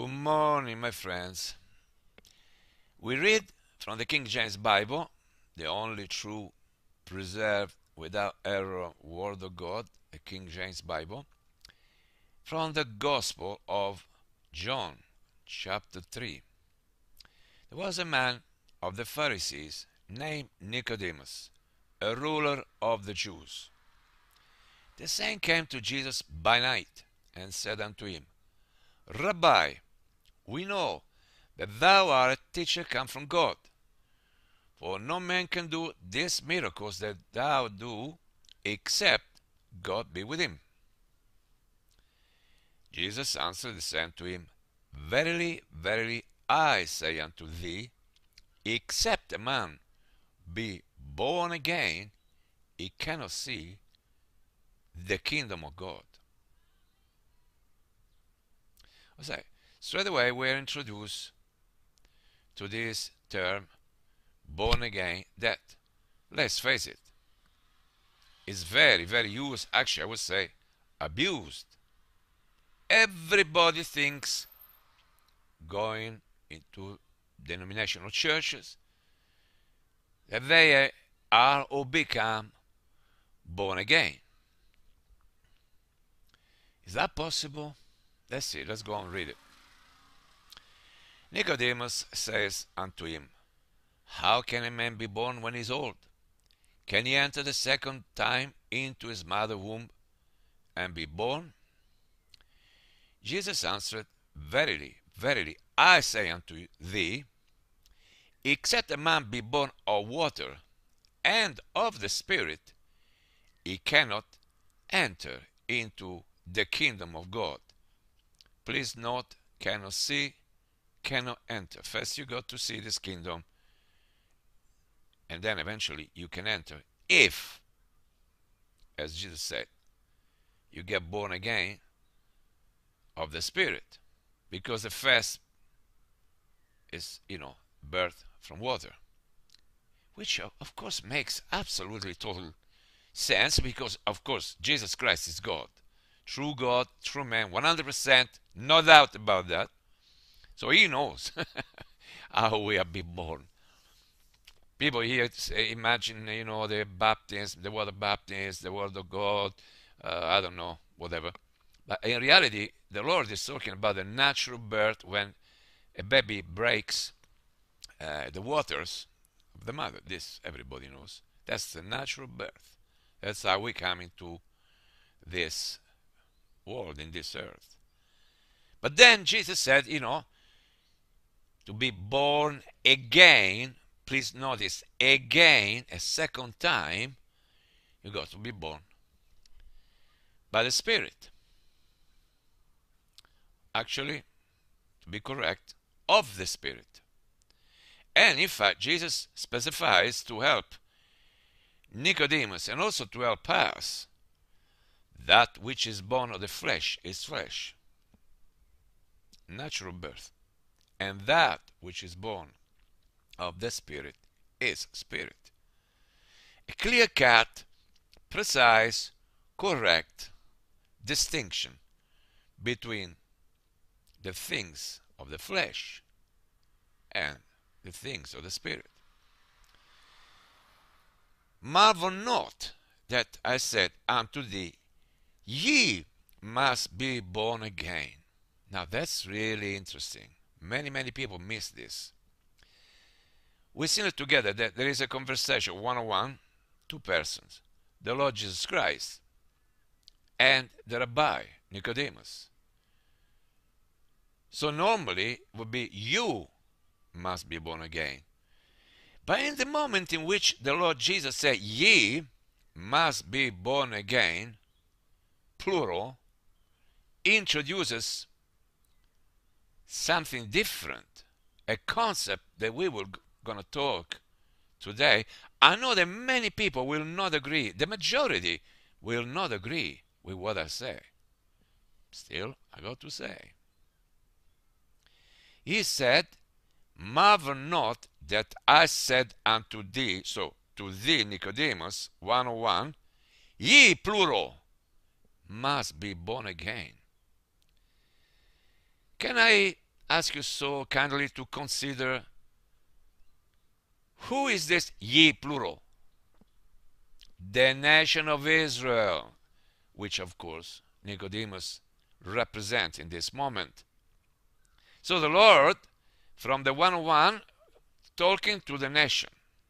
Good morning, my friends. We read from the King James Bible, the only true, preserved, without error Word of God, the King James Bible, from the Gospel of John, chapter 3. There was a man of the Pharisees named Nicodemus, a ruler of the Jews. The same came to Jesus by night and said unto him, Rabbi, we know that thou art a teacher come from God. For no man can do these miracles that thou do, except God be with him. Jesus answered and said unto him, Verily, verily, I say unto thee, except a man be born again, he cannot see the kingdom of God. Straight away we are introduced to this term, born again, that, let's face it, is very, very used, actually I would say abused. Everybody thinks going into denominational churches that they are or become born again. Is that possible? Let's see, let's go and read it. Nicodemus says unto him, How can a man be born when he is old? Can he enter the second time into his mother's womb and be born? Jesus answered, Verily, verily, I say unto thee, except a man be born of water and of the Spirit, he cannot enter into the kingdom of God. Please note, cannot see, cannot enter. First you got to see this kingdom, and then eventually you can enter if, as Jesus said, you get born again of the Spirit, because the first is, birth from water, which of course makes absolutely total sense, because of course Jesus Christ is God, true man, 100%, no doubt about that. So he knows how we have been born. People here imagine, the baptism, the water baptism, the word of God, I don't know, whatever. But in reality, the Lord is talking about the natural birth when a baby breaks the waters of the mother. This everybody knows. That's the natural birth. That's how we come into this world, in this earth. But then Jesus said, to be born again, please notice, again, a second time, you got to be born by the Spirit. Actually, to be correct, of the Spirit. And in fact, Jesus specifies to help Nicodemus and also to help us, that which is born of the flesh is flesh, natural birth, and that which is born of the Spirit is spirit. A clear-cut, precise, correct distinction between the things of the flesh and the things of the Spirit. Marvel not that I said unto thee, ye must be born again. Now that's really interesting. Many people miss this. We seen it together that there is a conversation, one-on-one, two persons, the Lord Jesus Christ and the Rabbi, Nicodemus. So normally it would be, you must be born again. But in the moment in which the Lord Jesus said, ye must be born again, plural, introduces something different, a concept that we were going to talk today. I know that many people will not agree, the majority will not agree with what I say. Still, I got to say. He said, marvel not that I said unto thee, so to thee, Nicodemus, 101, ye, plural, must be born again. Can I ask you so kindly to consider, who is this ye plural? The nation of Israel, which of course Nicodemus represents in this moment. So the Lord, from the 101, talking to the nation.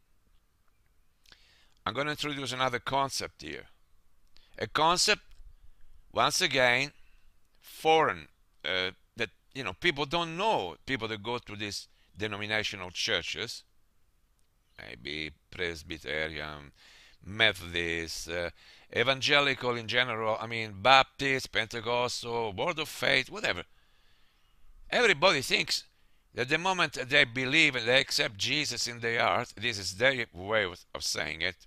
I'm going to introduce another concept here. A concept, once again, foreign, that people don't know. People that go to these denominational churches, maybe Presbyterian, Methodist, evangelical in general, Baptist, Pentecostal, Word of Faith, whatever. Everybody thinks that the moment they believe and they accept Jesus in their heart, this is their way of saying it,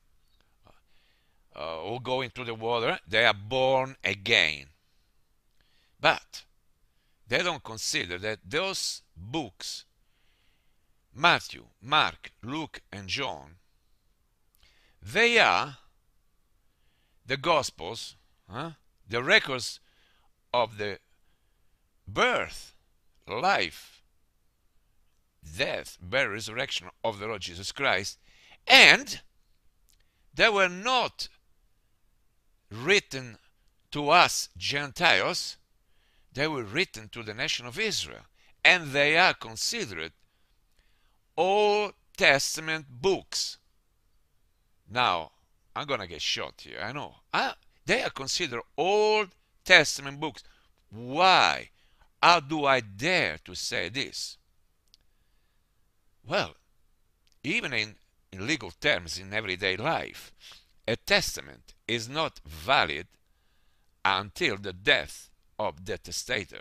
or go into the water, they are born again. But they don't consider that those books, Matthew, Mark, Luke, and John, they are the Gospels, the records of the birth, life, death, burial, resurrection of the Lord Jesus Christ, and they were not written to us Gentiles, they were written to the nation of Israel, and they are considered Old Testament books. Now, I'm going to get shot here, I know. They are considered Old Testament books. Why? How do I dare to say this? Well, even in legal terms, in everyday life, a testament is not valid until the death of the testator.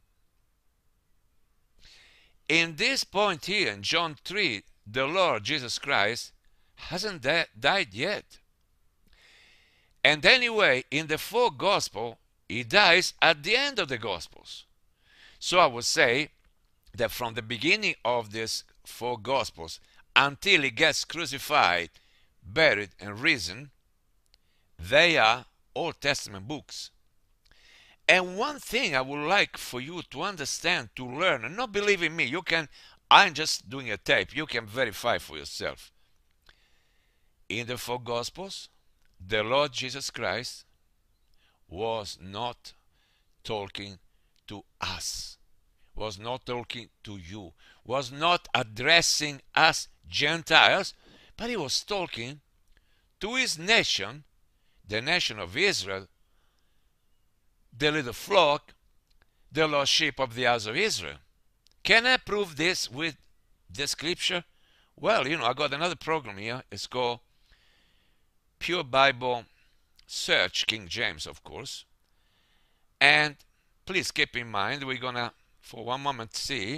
In this point here, in John 3, the Lord Jesus Christ hasn't died yet. And anyway, in the four Gospels, he dies at the end of the Gospels. So I would say that from the beginning of these four Gospels until he gets crucified, buried, and risen, they are Old Testament books. And one thing I would like for you to understand, to learn, and not believe in me, I'm just doing a tape, you can verify for yourself. In the four Gospels, the Lord Jesus Christ was not talking to us, was not talking to you, was not addressing us Gentiles, but he was talking to his nation, the nation of Israel, the little flock, the lost sheep of the house of Israel. Can I prove this with the scripture? Well, I got another program here. It's called Pure Bible Search, King James, of course. And please keep in mind, we're going to, for one moment, see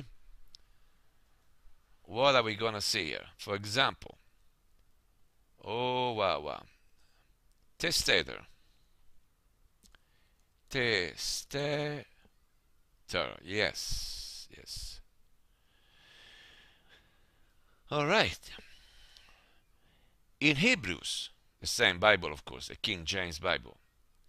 what are we going to see here. For example, testator. Testator, yes. All right. In Hebrews, the same Bible, of course, the King James Bible,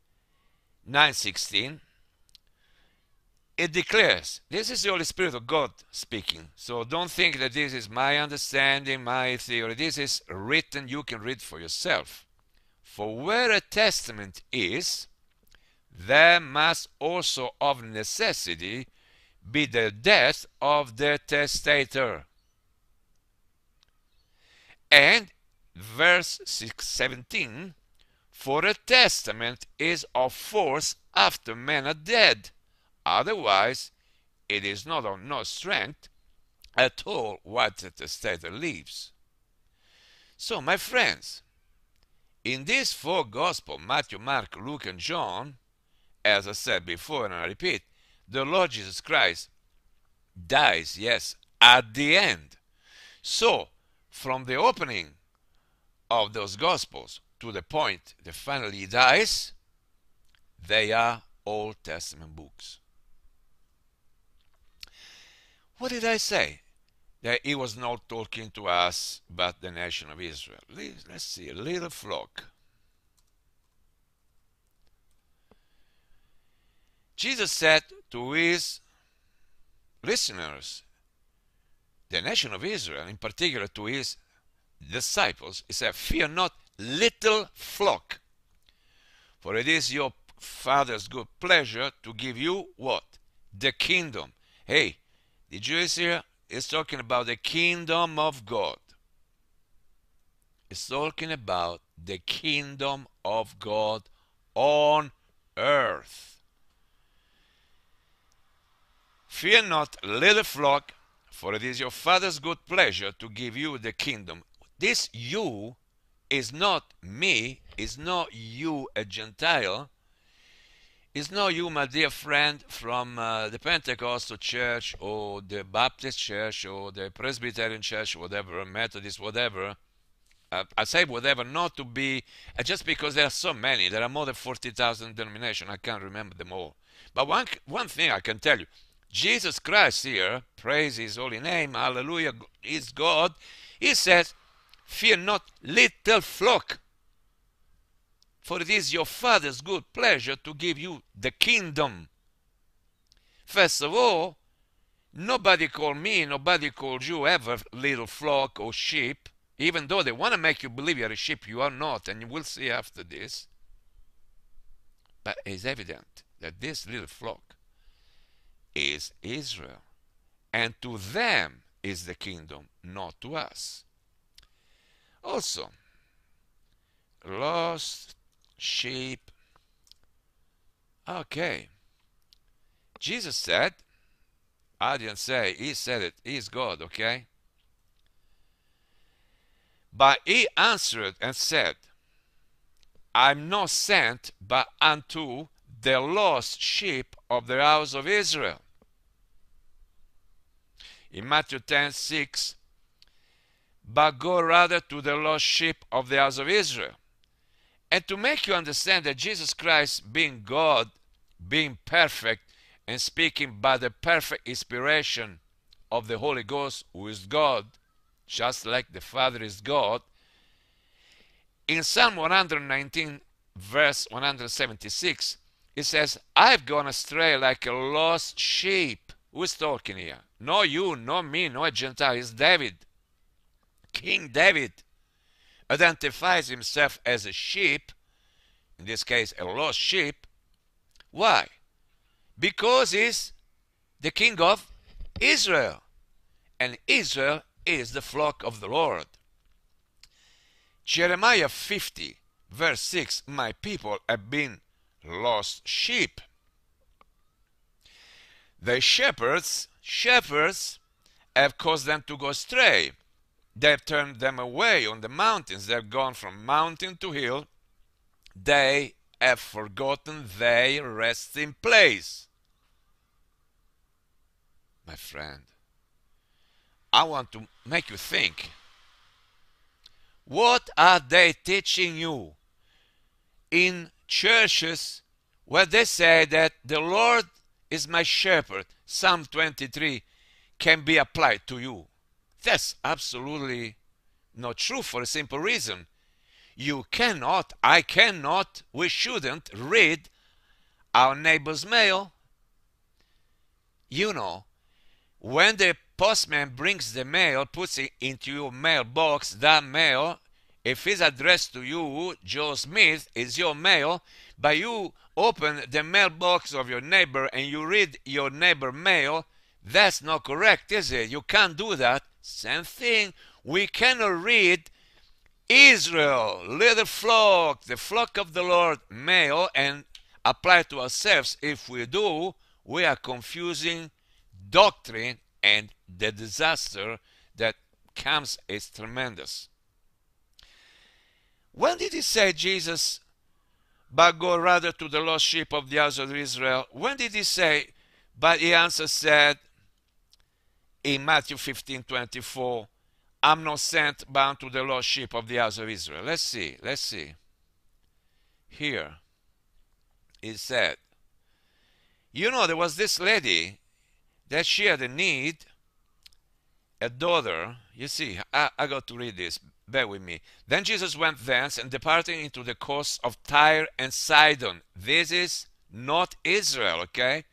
9:16, it declares, this is the Holy Spirit of God speaking, so don't think that this is my understanding, my theory. This is written, you can read for yourself. For where a testament is, there must also of necessity be the death of the testator. And verse 17, for a testament is of force after men are dead, otherwise it is not of no strength at all while the testator lives. So my friends, in these four Gospels, Matthew, Mark, Luke, and John, as I said before and I repeat, the Lord Jesus Christ dies, yes, at the end. So, from the opening of those Gospels to the point that finally he dies, they are Old Testament books. What did I say? That he was not talking to us but the nation of Israel. Let's see, a little flock. Jesus said to his listeners, the nation of Israel, in particular to his disciples, he said, "Fear not, little flock, for it is your Father's good pleasure to give you" what? The kingdom. Hey, did you hear? It's talking about the kingdom of God. It's talking about the kingdom of God on earth. Fear not, little flock, for it is your Father's good pleasure to give you the kingdom. This you is not me, is not you, a Gentile. It's not you, my dear friend, from the Pentecostal church or the Baptist church or the Presbyterian church, whatever, Methodist, whatever. I say whatever, not to be, just because there are so many. There are more than 40,000 denominations. I can't remember them all. But one thing I can tell you, Jesus Christ here, praise his holy name, hallelujah, is God. He says, "Fear not, little flock, for it is your Father's good pleasure to give you the kingdom." First of all, nobody called me, nobody called you ever little flock or sheep, even though they want to make you believe you're a sheep. You are not, and you will see after this. But it's evident that this little flock is Israel, and to them is the kingdom, not to us. Also, lost sheep. Okay. Jesus said, I didn't say, he said it, he's God, okay? But he answered and said, "I'm not sent but unto the lost sheep of the house of Israel." In Matthew 10:6, "But go rather to the lost sheep of the house of Israel." And to make you understand that Jesus Christ, being God, being perfect, and speaking by the perfect inspiration of the Holy Ghost, who is God, just like the Father is God, in Psalm 119, verse 176, it says, "I've gone astray like a lost sheep." Who's talking here? No you, no me, no a Gentile. It's David. King David identifies himself as a sheep, in this case a lost sheep. Why? Because he's the king of Israel, and Israel is the flock of the Lord. Jeremiah 50, verse 6, "My people have been lost sheep." The shepherds have caused them to go astray. They've turned them away on the mountains. They've gone from mountain to hill. They have forgotten their resting place. My friend, I want to make you think. What are they teaching you in churches where they say that the Lord is my shepherd? Psalm 23 can be applied to you. That's absolutely not true, for a simple reason. You cannot, I cannot, we shouldn't read our neighbor's mail. You know, when the postman brings the mail, puts it into your mailbox, that mail, if it's addressed to you, Joe Smith, is your mail, but you open the mailbox of your neighbor and you read your neighbor mail, that's not correct, is it? You can't do that. Same thing, we cannot read Israel, little flock, the flock of the Lord, mail, and apply to ourselves. If we do, we are confusing doctrine, and the disaster that comes is tremendous. When did he say, Jesus, "But go rather to the lost sheep of the house of Israel"? When did he say, but he answered said in Matthew 15:24, "I'm not sent but unto the lost sheep of the house of Israel"? Let's see. Here, it said, you know, there was this lady that she had a need, a daughter. You see, I got to read this. Bear with me. "Then Jesus went thence and departing into the coasts of Tyre and Sidon." This is not Israel, okay?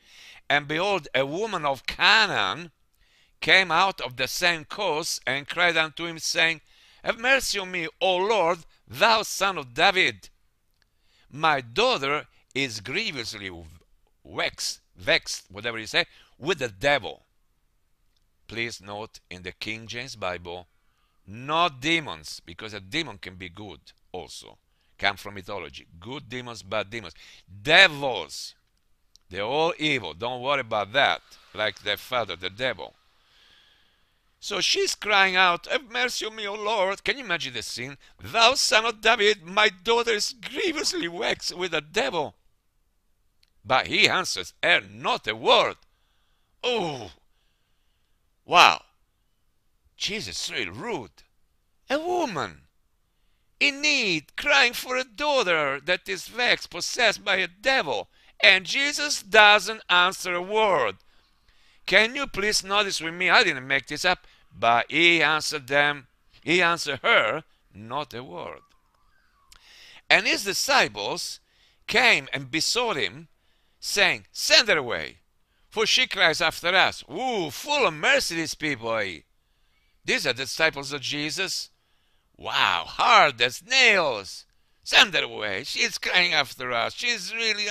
And behold, a woman of Canaan came out of the same coast, and cried unto him, saying, Have mercy on me, O Lord, thou son of David. My daughter is grievously vexed, whatever you say, with the devil. Please note, in the King James Bible, not demons, because a demon can be good also. Come from mythology. Good demons, bad demons. Devils. They're all evil. Don't worry about that. Like their father, the devil. So she's crying out, Have mercy on me, O Lord. Can you imagine the scene? Thou son of David, my daughter is grievously vexed with the devil. But he answers her not a word. Oh, wow. Jesus is really rude. A woman in need, crying for a daughter that is vexed, possessed by a devil. And Jesus doesn't answer a word. Can you please notice with me? I didn't make this up. But he answered her, not a word. And his disciples came and besought him, saying, Send her away, for she cries after us. Ooh, full of mercy, these people. These are the disciples of Jesus. Wow, hard as nails. Send her away. She's crying after us. She's really...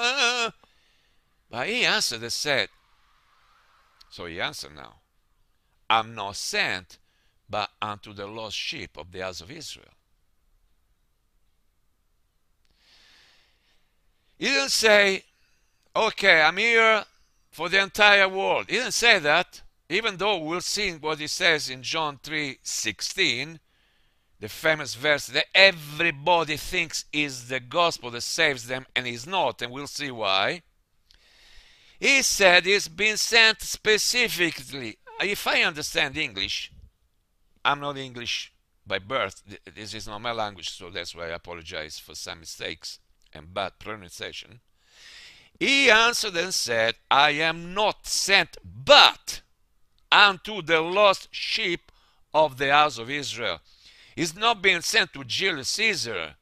But he answered and said, so he answered now, I'm not sent but unto the lost sheep of the house of Israel. He didn't say, okay, I'm here for the entire world. He didn't say that, even though we'll see what he says in John 3:16, the famous verse that everybody thinks is the gospel that saves them, and is not, and we'll see why. He said he's been sent specifically. If I understand English, I'm not English by birth. This is not my language, so that's why I apologize for some mistakes and bad pronunciation. He answered and said, I am not sent but unto the lost sheep of the house of Israel. He's not being sent to Julius Caesar,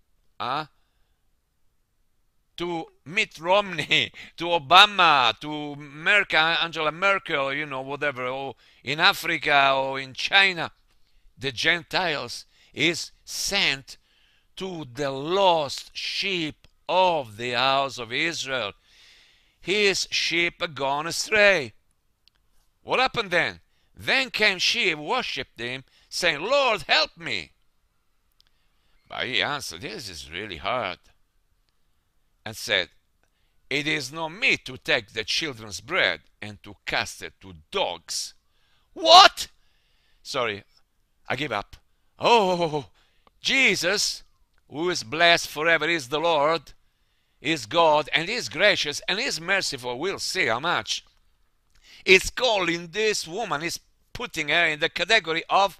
to Mitt Romney, to Obama, to Angela Merkel, whatever, or in Africa or in China. The Gentiles is sent to the lost sheep of the house of Israel. His sheep are gone astray. What happened then? Then came she and worshipped him, saying, Lord, help me. But he answered, this is really hard, and said, it is not meet to take the children's bread and to cast it to dogs. What? Sorry, I give up. Oh, Jesus, who is blessed forever, is the Lord, is God, and is gracious, and is merciful. We'll see how much. Is calling this woman, is putting her in the category of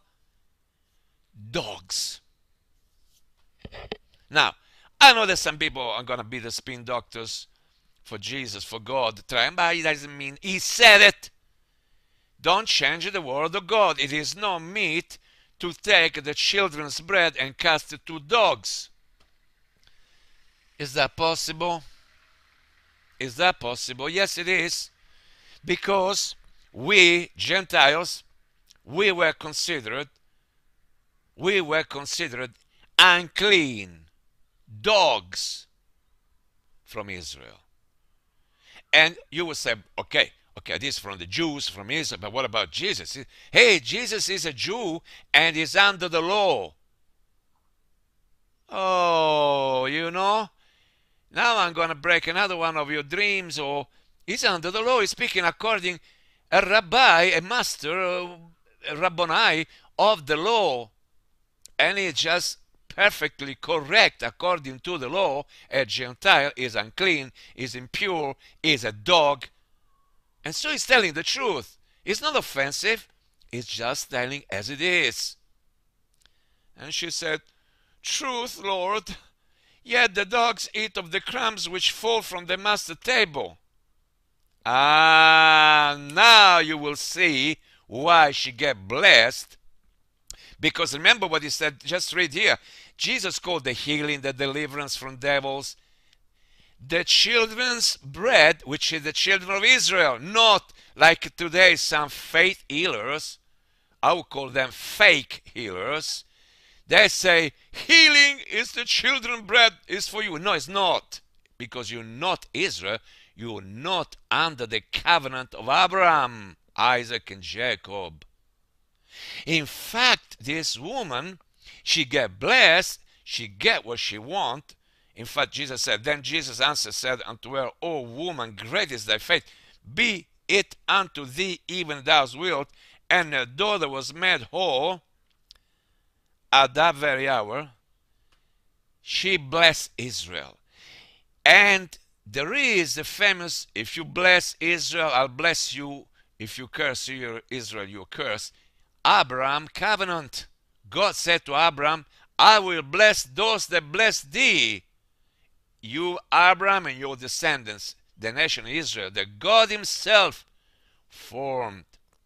dogs. Now, I know that some people are going to be the spin doctors for Jesus, for God, but it doesn't mean he said it. Don't change the word of God. It is not meet to take the children's bread and cast it to dogs. Is that possible? Is that possible? Yes, it is. Because we, Gentiles, we were considered unclean dogs from Israel. And you will say, okay, this is from the Jews, from Israel, but what about Jesus? Hey, Jesus is a Jew and is under the law. Oh, now I'm going to break another one of your dreams. Or he's under the law. He's speaking according a rabbi, a master, a rabboni of the law. And he's just perfectly correct according to the law. A Gentile is unclean, is impure, is a dog. And so he's telling the truth. It's not offensive. It's just telling as it is. And she said, truth, Lord. Yet the dogs eat of the crumbs which fall from the master's table. Now you will see why she get blessed. Because remember what he said, just read here. Jesus called the healing, the deliverance from devils, the children's bread, which is the children of Israel, not like today some faith healers. I would call them fake healers. They say healing is the children's bread, is for you. No, it's not, because you're not Israel. You're not under the covenant of Abraham, Isaac, and Jacob. In fact, this woman, she get blessed, she get what she want. In fact, Jesus said, then Jesus answered, said unto her, O woman, great is thy faith, be it unto thee even thou wilt. And her daughter was made whole at that very hour. She blessed Israel. And there is the famous, if you bless Israel, I'll bless you. If you curse Israel, you're cursed. Abraham covenant. God said to Abraham, I will bless those that bless thee. You, Abraham, and your descendants, the nation of Israel, that God himself formed.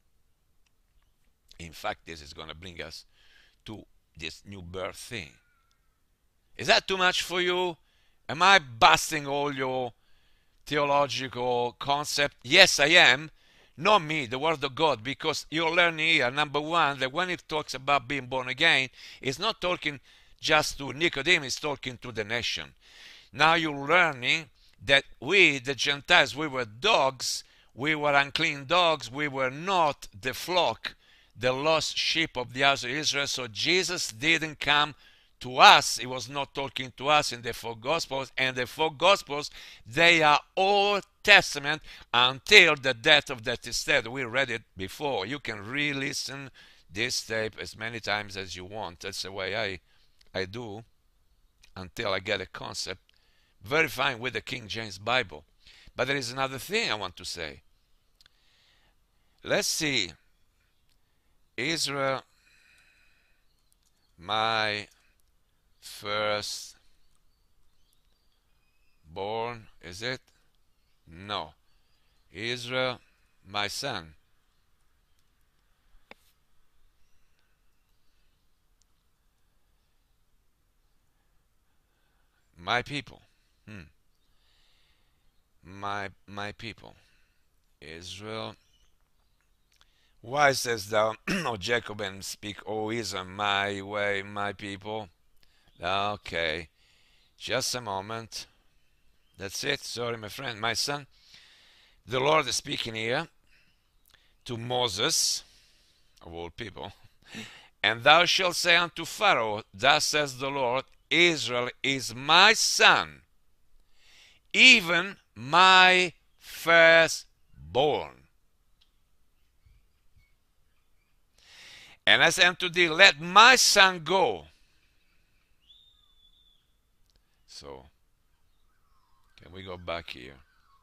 In fact, this is going to bring us to this new birth thing. Is that too much for you? Am I busting all your theological concept? Yes, I am. Not me, the word of God, because you're learning here, number one, that when it talks about being born again, it's not talking just to Nicodemus, it's talking to the nation. Now you're learning that we, the Gentiles, we were dogs, we were unclean dogs, we were not the flock, the lost sheep of the house of Israel. So Jesus didn't come to us. He was not talking to us in the four Gospels. And the four Gospels, they are Old Testament until the death of that instead. We read it before. You can re-listen this tape as many times as you want. That's the way I do until I get a concept. Very fine with the King James Bible. But there is another thing I want to say. Let's see. Israel, my first born, is it? No. Israel, my son. My people. My people. Israel. Why says thou, O Jacob, and speak, O Israel, my way, my people? Okay, just a moment. That's it. Sorry, my friend, my son. The Lord is speaking here to Moses, of all people. And thou shalt say unto Pharaoh, thus says the Lord, Israel is my son, even my firstborn. And I say unto thee, let my son go. So, can we go back here?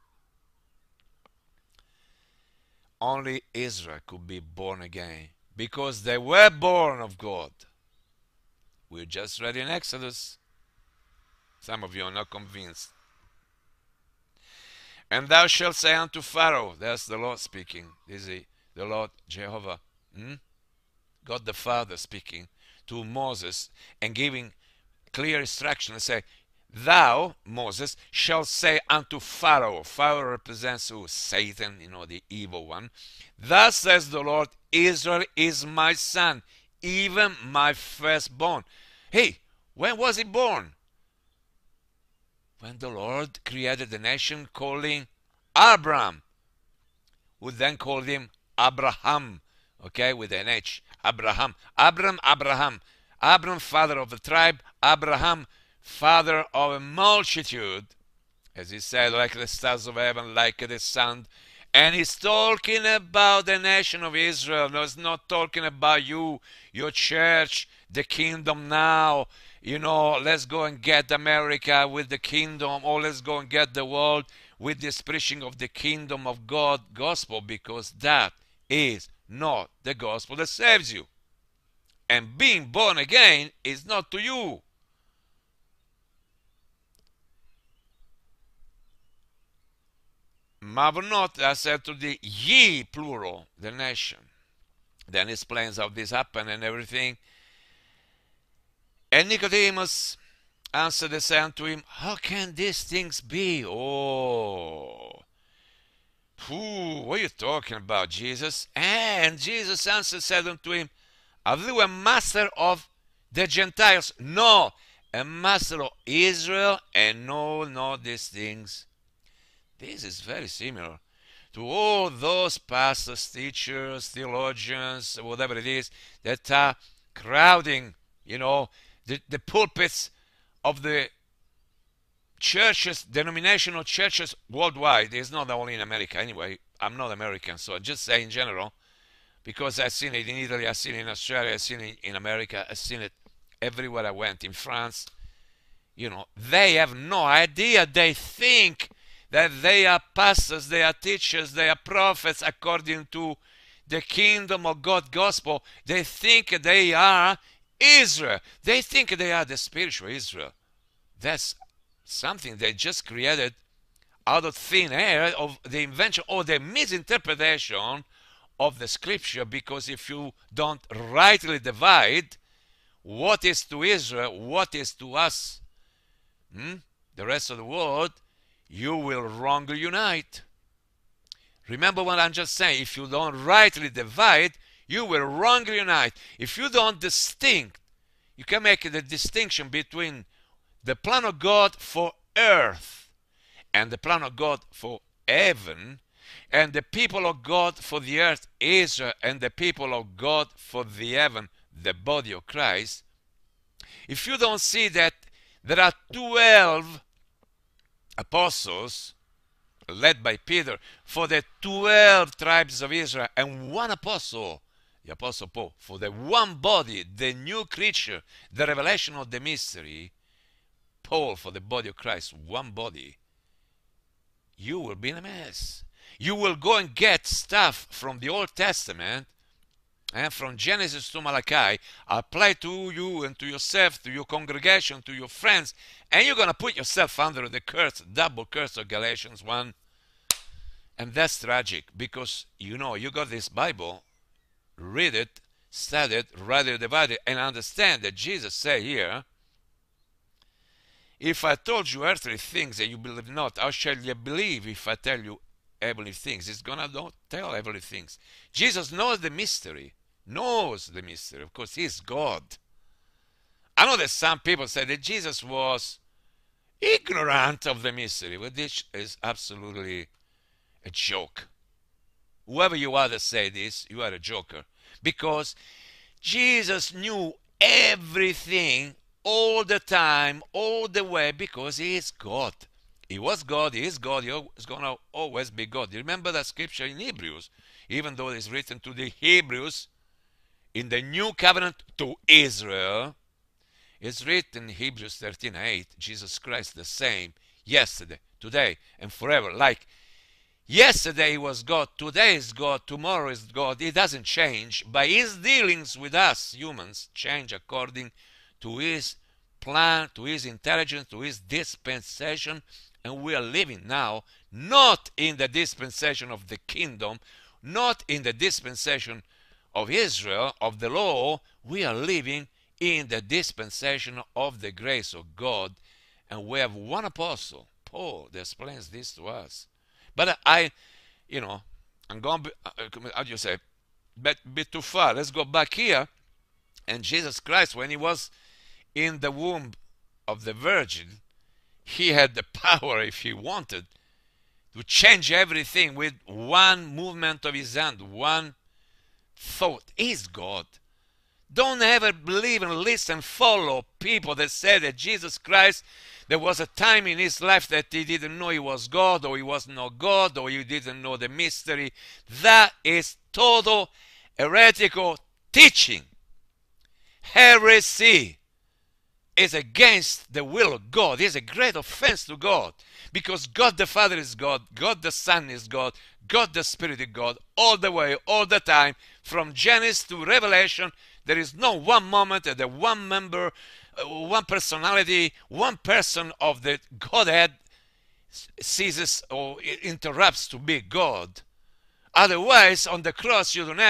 Only Israel could be born again because they were born of God. We just read in Exodus. Some of you are not convinced. And thou shalt say unto Pharaoh, that's the Lord speaking. This is the Lord Jehovah. God the Father speaking to Moses and giving clear instruction and say, thou, Moses, shall say unto Pharaoh. Pharaoh represents who? Satan, the evil one. Thus says the Lord, Israel is my son, even my firstborn. Hey, when was he born? When the Lord created the nation, calling Abram, who then called him Abraham, okay, with an H. Abraham. Abraham, father of the tribe. Abraham, father of a multitude. As he said, like the stars of heaven, like the sun. And he's talking about the nation of Israel. No, he's not talking about you, your church, the kingdom now. Let's go and get America with the kingdom, or let's go and get the world with this preaching of the kingdom of God gospel, because that is not the gospel that saves you. And being born again is not to you. Marvel not, I said to the ye, plural, the nation. Then he explains how this happened and everything. And Nicodemus answered and said unto him, How can these things be? Oh, what are you talking about, Jesus? And Jesus answered and said unto him, Are thou a master of the Gentiles? No, a master of Israel, and know not these things. This is very similar to all those pastors, teachers, theologians, whatever it is, that are crowding, the pulpits of the churches, denominational churches worldwide. It's not only in America anyway. I'm not American, so I just say in general, because I've seen it in Italy, I've seen it in Australia, I've seen it in America, I've seen it everywhere I went. In France, they have no idea. They think that they are pastors, they are teachers, they are prophets according to the kingdom of God gospel. They think they are Israel. They think they are the spiritual Israel. That's something they just created out of thin air, of the invention or the misinterpretation of the scripture, because if you don't rightly divide what is to Israel, what is to us, the rest of the world, you will wrongly unite. Remember what I'm just saying. If you don't rightly divide, you will wrongly unite. If you don't distinct, you can make the distinction between the plan of God for earth and the plan of God for heaven, and the people of God for the earth, Israel, and the people of God for the heaven, the body of Christ. If you don't see that there are 12 apostles led by Peter for the 12 tribes of Israel, and one apostle, the Apostle Paul, for the one body, the new creature, the revelation of the mystery, Paul for the body of Christ, one body, you will be in a mess. You will go and get stuff from the Old Testament and from Genesis to Malachi, apply to you and to yourself, to your congregation, to your friends, and you're going to put yourself under the curse, double curse of Galatians 1. And that's tragic, because you got this Bible, read it, study it, rightly divide it, and understand that Jesus said here, if I told you earthly things and you believe not, how shall you believe if I tell you heavenly things? It's gonna not tell heavenly things. Jesus knows the mystery. Of course, he's God. I know that some people say that Jesus was ignorant of the mystery, but this is absolutely a joke. Whoever you are that say this, you are a joker. Because Jesus knew everything all the time, all the way, because he is God. He was God, he is God, he is going to always be God. You remember that scripture in Hebrews, even though it's written to the Hebrews in the new covenant to Israel, it's written in Hebrews 13:8, Jesus Christ the same yesterday, today, and forever. Like yesterday he was God, today is God, tomorrow is God. He doesn't change, but his dealings with us humans change according to his plan, to his intelligence, to his dispensation. And we are living now not in the dispensation of the kingdom, not in the dispensation of Israel, of the law. We are living in the dispensation of the grace of God. And we have one apostle, Paul, that explains this to us. But I'm going to, how do you say, bit too far. Let's go back here. And Jesus Christ, when he was in the womb of the Virgin, he had the power, if he wanted, to change everything with one movement of his hand, one thought. He's God. Don't ever believe and listen, follow people that say that Jesus Christ, there was a time in his life that he didn't know he was God, or he was not God, or he didn't know the mystery. That is total heretical teaching. Heresy is against the will of God. It is a great offense to God, because God the Father is God, God the Son is God, God the Spirit is God, all the way, all the time, from Genesis to Revelation. There is no one moment that the one member, one personality, one person of the Godhead ceases or interrupts to be God. Otherwise, on the cross, you don't have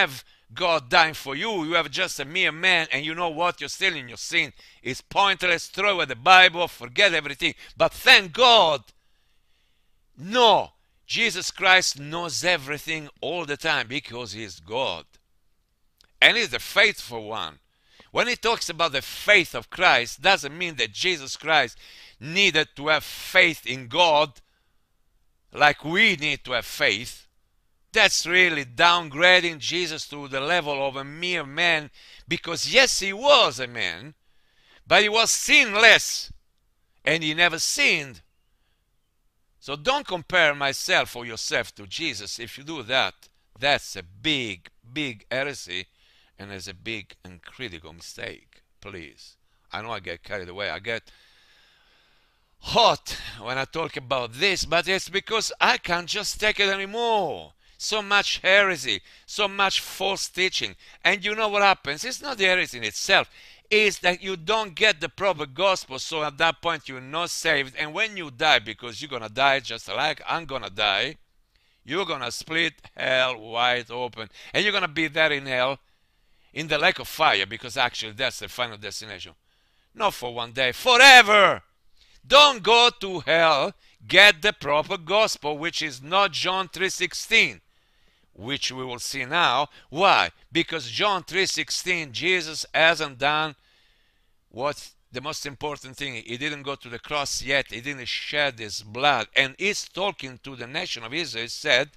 God dying for you. You are just a mere man, and you know what? You're still in your sin. It's pointless. Throw away the Bible. Forget everything. But thank God. No. Jesus Christ knows everything all the time because he is God. And he's the faithful one. When he talks about the faith of Christ, doesn't mean that Jesus Christ needed to have faith in God like we need to have faith. That's really downgrading Jesus to the level of a mere man, because yes, he was a man, but he was sinless, and he never sinned. So don't compare myself or yourself to Jesus. If you do that, that's a big, big heresy, and it's a big and critical mistake. Please. I know I get carried away. I get hot when I talk about this, but it's because I can't just take it anymore. So much heresy, so much false teaching. And you know what happens? It's not the heresy in itself. It's that you don't get the proper gospel, so at that point you're not saved. And when you die, because you're going to die just like I'm going to die, you're going to split hell wide open. And you're going to be there in hell in the lake of fire, because actually that's the final destination. Not for one day, forever. Don't go to hell. Get the proper gospel, which is not John 3:16, which we will see now. Why? Because John 3:16, Jesus hasn't done what the most important thing. He didn't go to the cross yet. He didn't shed his blood. And he's talking to the nation of Israel. He said,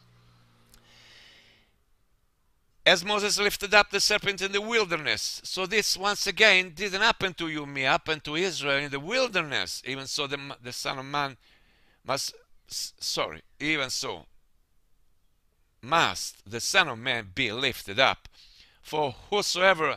as Moses lifted up the serpent in the wilderness. So this, once again, didn't happen to you and me. It happened to Israel in the wilderness. Even so, the Son of Man must, even so, must the Son of Man be lifted up. For whosoever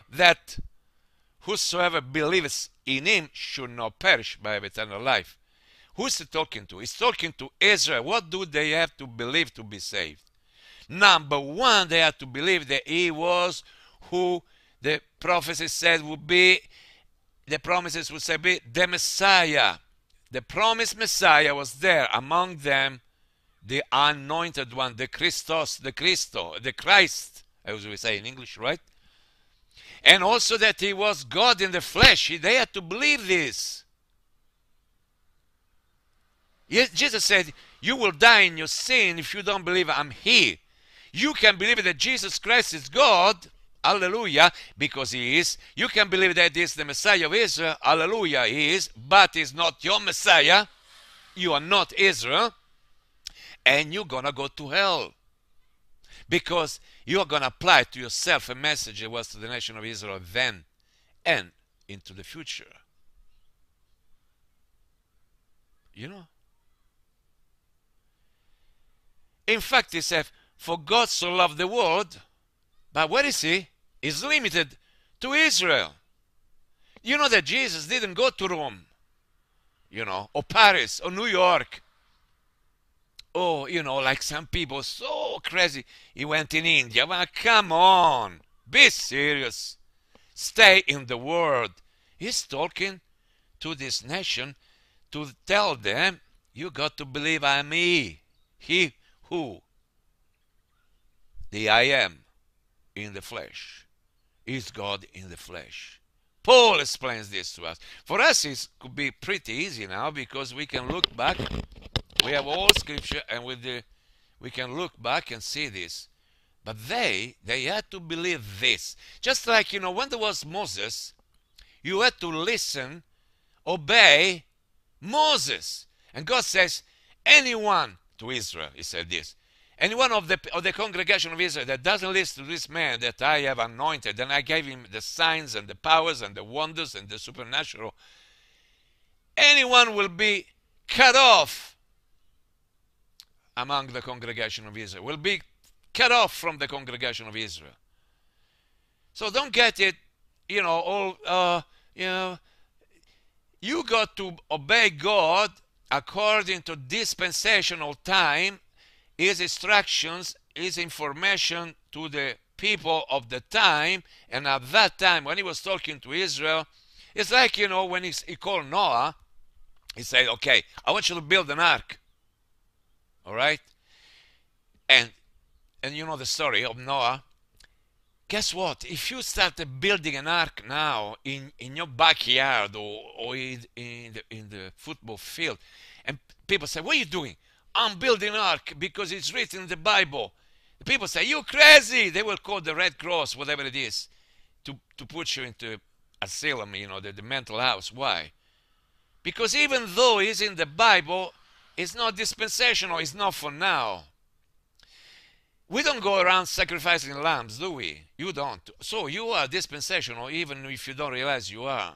believeth in him should not perish, but have eternal life. Who's he talking to? He's talking to Israel. What do they have to believe to be saved? Number one, they have to believe that he was who the prophecy said would be, the promises would say be the Messiah. The promised Messiah was there among them, the anointed one, the Christos, the Christo, the Christ, as we say in English, right? And also that he was God in the flesh. They had to believe this. Yes, Jesus said, you will die in your sin if you don't believe I'm he. You can believe that Jesus Christ is God, hallelujah, because he is. You can believe that he is the Messiah of Israel, hallelujah, he is, but he's not your Messiah. You are not Israel, and you're going to go to hell. Because you're going to apply to yourself a message that was to the nation of Israel then and into the future. You know? In fact, he said, for God so loved the world, but where is he? He's limited to Israel. You know that Jesus didn't go to Rome, you know, or Paris, or New York. Oh, you know, like some people, so crazy. He went in India. Well, come on. Be serious. Stay in the world. He's talking to this nation to tell them, you got to believe I'm he. He who? The I am in the flesh is God in the flesh. Paul explains this to us. For us, it could be pretty easy now because we can look back. We have all scripture, and we can look back and see this. But they had to believe this. Just like, you know, when there was Moses, you had to listen, obey Moses. And God says, anyone to Israel, he said this, anyone of the congregation of Israel that doesn't listen to this man that I have anointed, and I gave him the signs and the powers and the wonders and the supernatural, anyone will be cut off among the congregation of Israel, will be cut off from the congregation of Israel. So don't get it, you know, all, you know, you got to obey God according to dispensational time, his instructions, his information to the people of the time. And at that time, when he was talking to Israel, it's like, you know, when he called Noah, he said, okay, I want you to build an ark. All right? And you know the story of Noah. Guess what? If you start building an ark now in your backyard or in the football field, and people say, what are you doing? I'm building an ark because it's written in the Bible. The people say, you're crazy. They will call the Red Cross, whatever it is, to put you into asylum, the mental house. Why? Because even though it's in the Bible, it's not dispensational, it's not for now. We don't go around sacrificing lambs, do we? You don't. So you are dispensational even if you don't realize you are.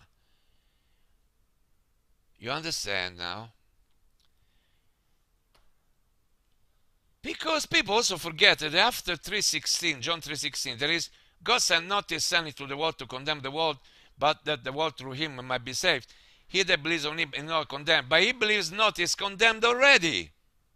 You understand now? Because people also forget that after 3:16, John 3:16, there is, God sent not his Son into the world to condemn the world, but that the world through him might be saved. He that believes on him is not condemned, but he believes not is condemned already.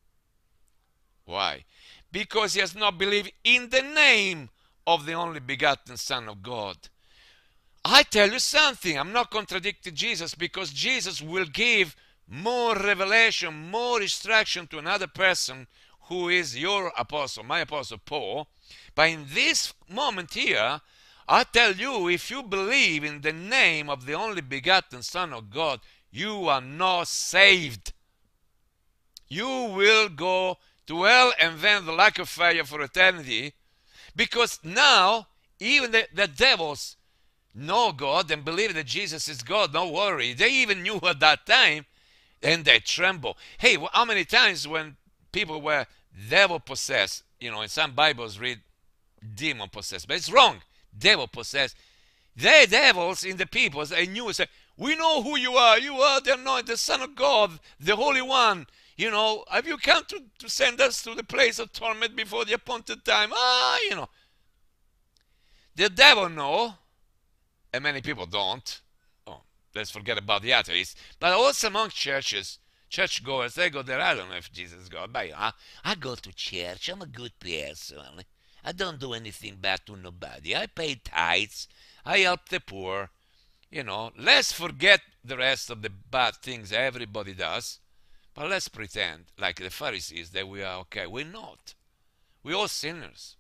Why? Because he has not believed in the name of the only begotten Son of God. I tell you something, I'm not contradicting Jesus, because Jesus will give more revelation, more instruction to another person who is your apostle, my apostle Paul. But in this moment here, I tell you, if you believe in the name of the only begotten Son of God, you are not saved. You will go to hell and then the lake of fire for eternity, because now even the devils know God and believe that Jesus is God. Don't worry, they even knew at that time, and they tremble. Hey, how many times when people were devil possessed, in some Bibles read demon possessed, but it's wrong. Devil possessed. They devils in the people, they knew, said, we know who you are the anointed, the Son of God, the Holy One. Have you come to send us to the place of torment before the appointed time? The devil know, and many people don't. Oh, let's forget about the atheists. But also among churchgoers, they go there, I don't know if Jesus is God, but I go to church, I'm a good person. I don't do anything bad to nobody. I pay tithes, I help the poor. Let's forget the rest of the bad things everybody does. But let's pretend, like the Pharisees, that we are okay. We're not. We're all sinners.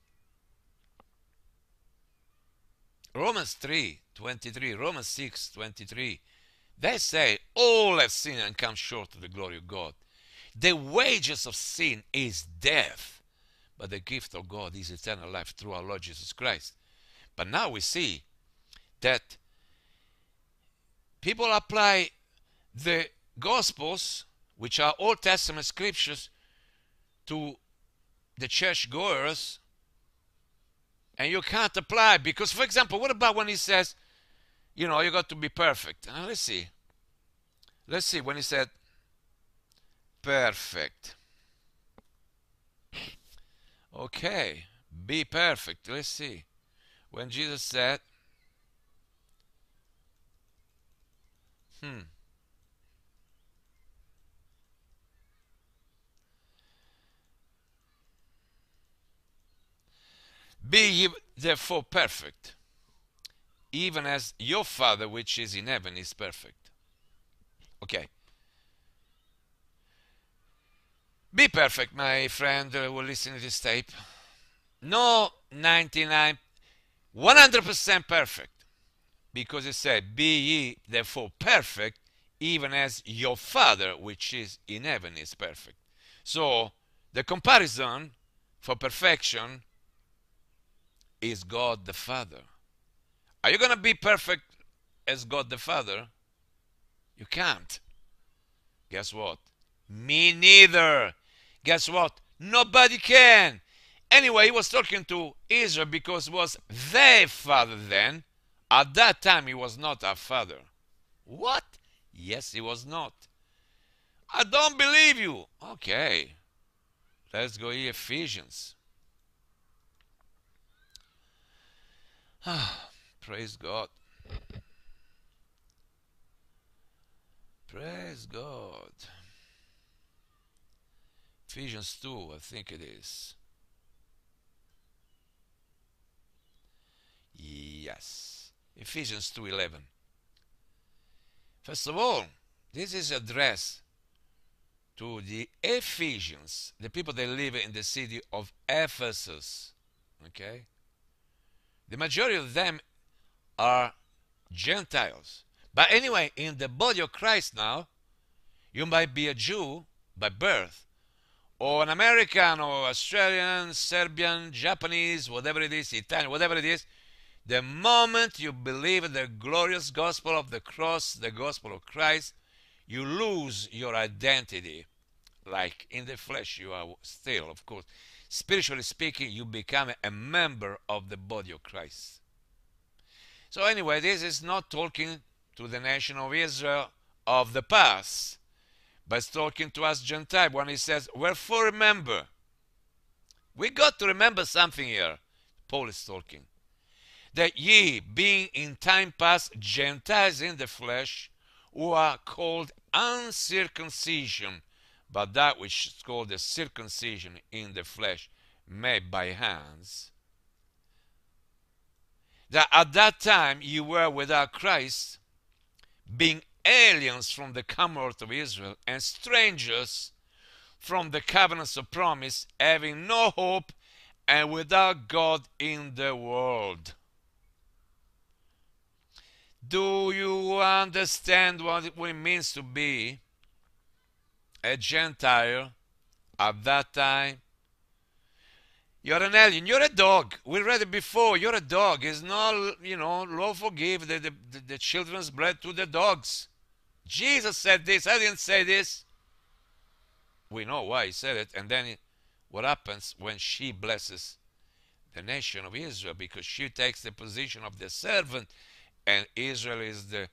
Romans 3:23, Romans 6:23, they say all have sinned and come short of the glory of God. The wages of sin is death, but the gift of God is eternal life through our Lord Jesus Christ. But now we see that people apply the Gospels, which are Old Testament scriptures, to the churchgoers, and you can't apply, because, for example, what about when he says, you got to be perfect? Let's see when he said perfect. Okay, be perfect. Let's see when Jesus said be ye therefore perfect, even as your Father which is in heaven is perfect. Okay. Be perfect, my friend who listen to this tape. No 99, 100% perfect. Because it said, be ye therefore perfect, even as your Father which is in heaven is perfect. So, the comparison for perfection is God the Father. Are you going to be perfect as God the Father? You can't. Guess what? Me neither. Guess what? Nobody can. Anyway, he was talking to Israel because it was their father then. At that time, he was not our father. What? Yes, he was not. I don't believe you. Okay. Let's go to Ephesians. Praise God. Praise God. Ephesians 2, I think it is. Yes. Ephesians 2:11. First of all, this is addressed to the Ephesians, the people that live in the city of Ephesus. Okay? The majority of them are Gentiles. But anyway, in the body of Christ now, you might be a Jew by birth, or an American, or Australian, Serbian, Japanese, whatever it is, Italian, whatever it is. The moment you believe in the glorious gospel of the cross, the gospel of Christ, you lose your identity. Like in the flesh, you are still, of course. Spiritually speaking, you become a member of the body of Christ. So anyway, this is not talking to the nation of Israel of the past, but it's talking to us Gentiles when he says, wherefore remember. We got to remember something here. Paul is talking. That ye, being in time past Gentiles in the flesh, who are called uncircumcision, but that which is called the circumcision in the flesh, made by hands, that at that time you were without Christ, being aliens from the commonwealth of Israel, and strangers from the covenants of promise, having no hope, and without God in the world. Do you understand what it means to be a Gentile at that time? You're an alien. You're a dog. We read it before. You're a dog. It's not, lawful give the children's bread to the dogs. Jesus said this. I didn't say this. We know why he said it. And then what happens when she blesses the nation of Israel? Because she takes the position of the servant, and Israel is the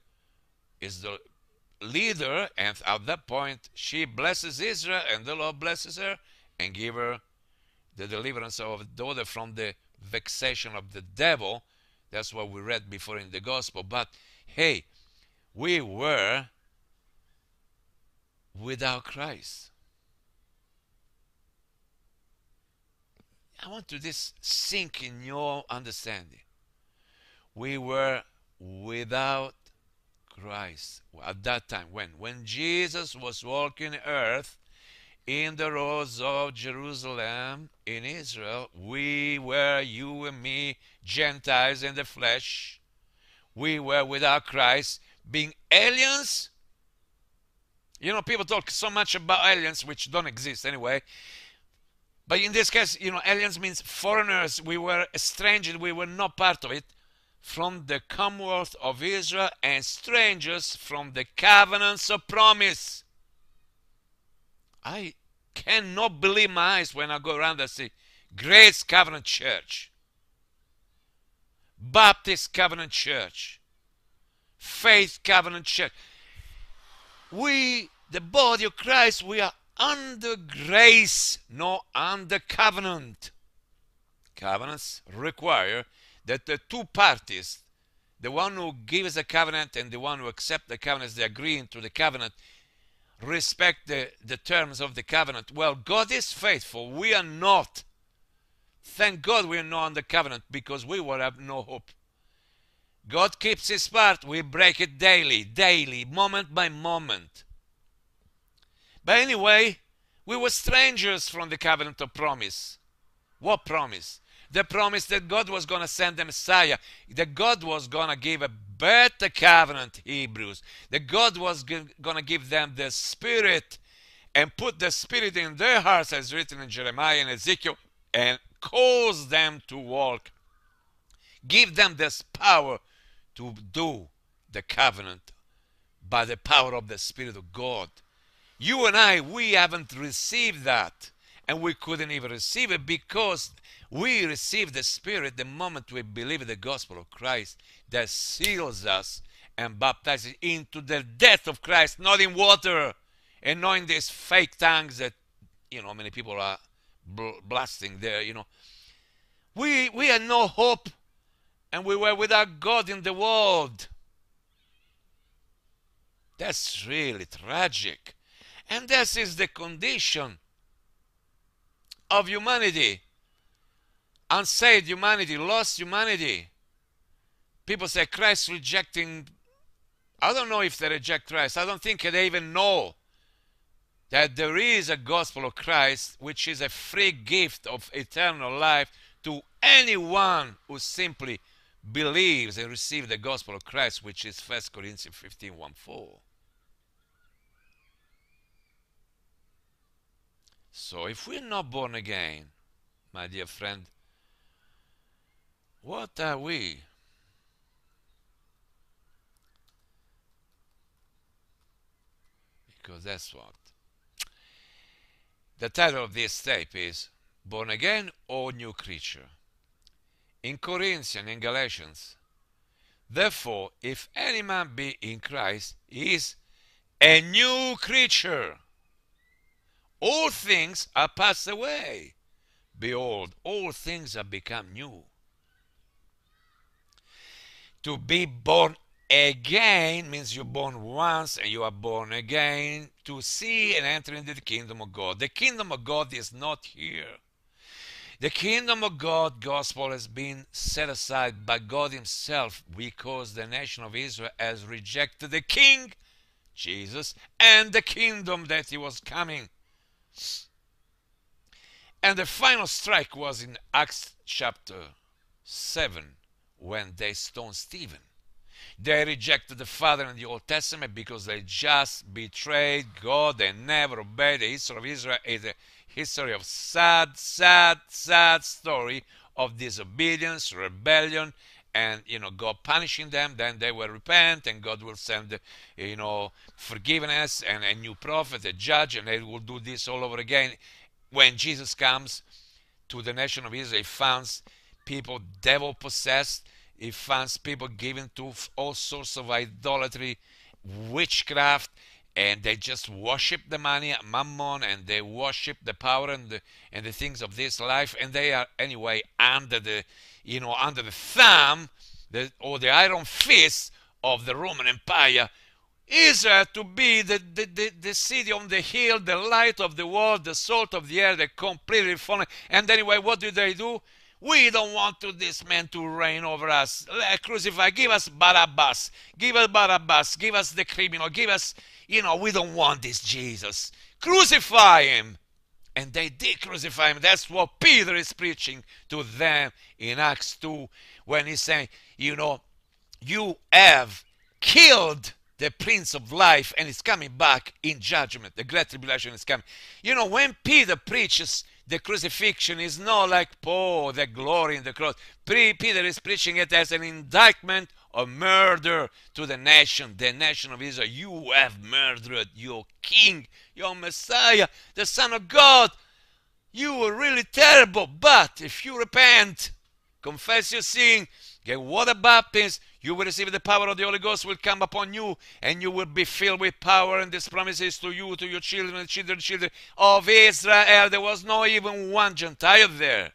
leader. And at that point, she blesses Israel, and the Lord blesses her and give her the deliverance of a daughter from the vexation of the devil. That's what we read before in the gospel. But hey, we were without Christ. I want to this sink in your understanding. We were without Christ at that time. When Jesus was walking earth, in the roads of Jerusalem, in Israel, we were, you and me, Gentiles in the flesh. We were without Christ, being aliens. People talk so much about aliens, which don't exist anyway. But in this case, aliens means foreigners. We were strangers. We were not part of it. From the commonwealth of Israel, and strangers from the covenants of promise. I cannot believe my eyes when I go around and see Grace Covenant Church, Baptist Covenant Church, Faith Covenant Church. We, the body of Christ, we are under grace, not under covenant. Covenants require that the two parties, the one who gives a covenant and the one who accepts the covenant, they agree into the covenant, respect the terms of the covenant. Well, God is faithful. We are not. Thank God we are not on the covenant, because we will have no hope. God keeps his part. We break it daily, moment by moment. But anyway, we were strangers from the covenant of promise. What promise? The promise that God was going to send the Messiah, that God was going to give a better covenant, Hebrews, that God was going to give them the Spirit and put the Spirit in their hearts, as written in Jeremiah and Ezekiel, and cause them to walk. Give them this power to do the covenant by the power of the Spirit of God. You and I, we haven't received that. And we couldn't even receive it because we received the Spirit the moment we believe in the gospel of Christ, that seals us and baptizes into the death of Christ, not in water and not in these fake tongues that many people are blasting there. We had no hope, and we were without God in the world. That's really tragic. And this is the condition of humanity. Unsaved humanity, lost humanity. People say Christ rejecting. I don't know if they reject Christ. I don't think they even know that there is a gospel of Christ, which is a free gift of eternal life to anyone who simply believes and receives the gospel of Christ, which is 1 Corinthians 15:1-4. So if we're not born again, my dear friend, what are we? Because that's what. The title of this tape is Born Again or New Creature. In Corinthians and Galatians, therefore, if any man be in Christ, he is a new creature. All things are passed away. Behold, all things have become new. To be born again means you're born once and you are born again to see and enter into the kingdom of God. The kingdom of God is not here. The kingdom of God gospel has been set aside by God himself because the nation of Israel has rejected the king, Jesus, and the kingdom that he was coming. And the final strike was in Acts chapter 7 when they stoned Stephen. They rejected the Father in the Old Testament because they just betrayed God. They never obeyed. The history of Israel is a history of sad story of disobedience, rebellion, and God punishing them. Then they will repent, and God will send forgiveness and a new prophet, a judge, and they will do this all over again. When Jesus comes to the nation of Israel, he finds people devil possessed. He finds people given to all sorts of idolatry, witchcraft, and they just worship the money, mammon, and they worship the power and the things of this life, and they are anyway under the thumb or the iron fist of the Roman Empire. Israel to be the city on the hill, the light of the world, the salt of the earth, the completely fallen. And anyway, what do? We don't want this man to reign over us. Crucify, give us Barabbas, give us the criminal, give us, we don't want this Jesus. Crucify him. And they did crucify him. That's what Peter is preaching to them in Acts 2 when he's saying, you have killed the Prince of Life, and it's coming back in judgment. The Great Tribulation is coming. When Peter preaches the crucifixion, is not like Paul, the glory in the cross. Peter is preaching it as an indictment of murder to the nation of Israel. You have murdered your king, your Messiah, the Son of God. You were really terrible, but if you repent, confess your sin, get water baptism, you will receive the power of the Holy Ghost will come upon you, and you will be filled with power, and this promises to you, to your children, and children of Israel. There was not even one Gentile there.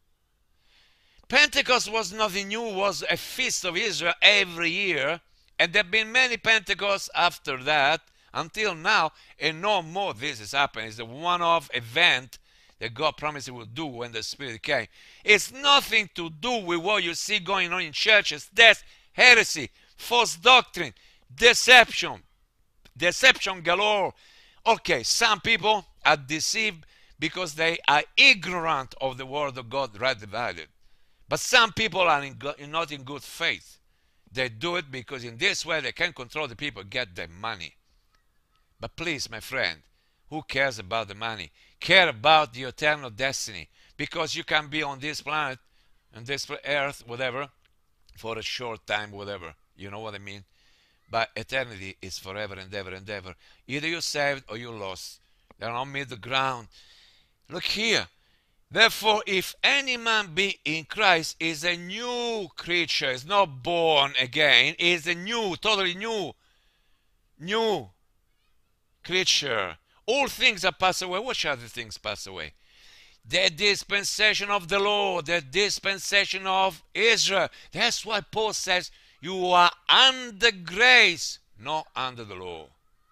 Pentecost was nothing new, was a feast of Israel every year, and there have been many Pentecosts after that, until now, and no more this is happening. It's a one-off event that God promised he would do when the Spirit came. It's nothing to do with what you see going on in churches. That's heresy, false doctrine, deception galore. Okay, some people are deceived because they are ignorant of the word of God, right divided. But some people are not in good faith. They do it because in this way they can control the people, get their money. But please, my friend, who cares about the money? Care about the eternal destiny, because you can be on this planet, on this earth, whatever, for a short time, whatever. You know what I mean? But eternity is forever and ever and ever. Either you're saved or you're lost. They're on middle ground. Look here. Therefore, if any man be in Christ, is a new creature. Is not born again. Is a new, totally new creature. All things are passed away. What shall the things pass away? The dispensation of the law, the dispensation of Israel. That's why Paul says, you are under grace, not under the law.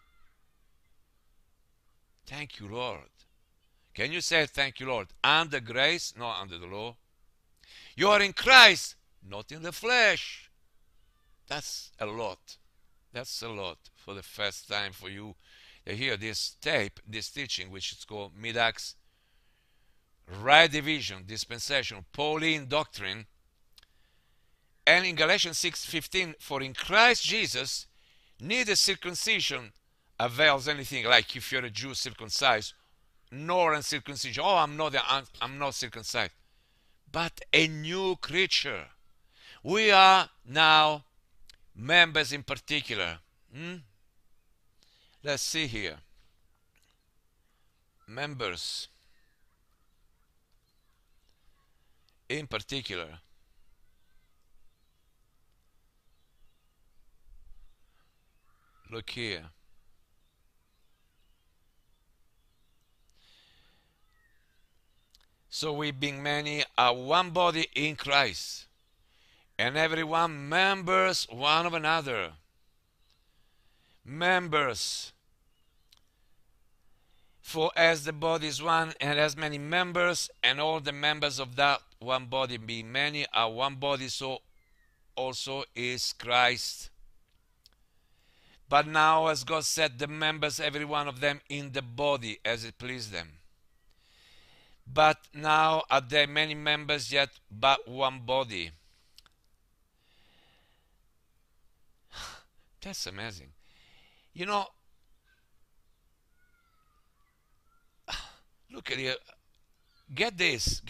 Thank you, Lord. Can you say thank you, Lord? Under grace, not under the law. You are in Christ, not in the flesh. That's a lot. That's a lot for the first time for you to hear this tape, this teaching, which is called Mid-Acts right division, dispensation, Pauline doctrine. And in Galatians 6:15, for in Christ Jesus neither circumcision avails anything, like if you're a Jew circumcised, nor uncircumcision. Oh, I'm not circumcised, but a new creature. We are now members in particular. Let's see here. Members in particular. Look here. So we being many are one body in Christ, and everyone members one of another. Members. For as the body is one and has many members, and all the members of that one body being many are one body, so also is Christ. But now as God set the members, every one of them, in the body as it pleased them. But now are there many members, yet but one body. That's amazing. You know, look at here. Get this.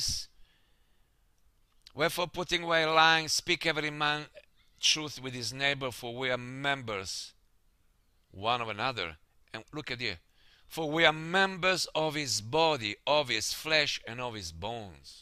Wherefore, putting away lying, speak every man truth with his neighbor, for we are members one of another. And look at here. For we are members of his body, of his flesh, and of his bones.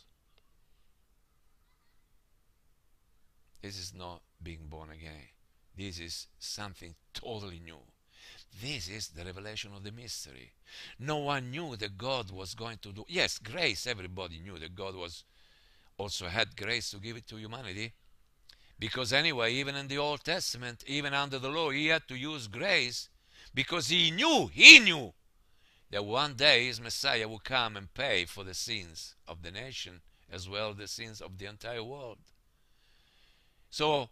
This is not being born again. This is something totally new. This is the revelation of the mystery. No one knew that God was going to do. Yes, grace. Everybody knew that God was also had grace to give it to humanity. Because anyway, even in the Old Testament, even under the law, he had to use grace because he knew that one day his Messiah would come and pay for the sins of the nation as well as the sins of the entire world. So,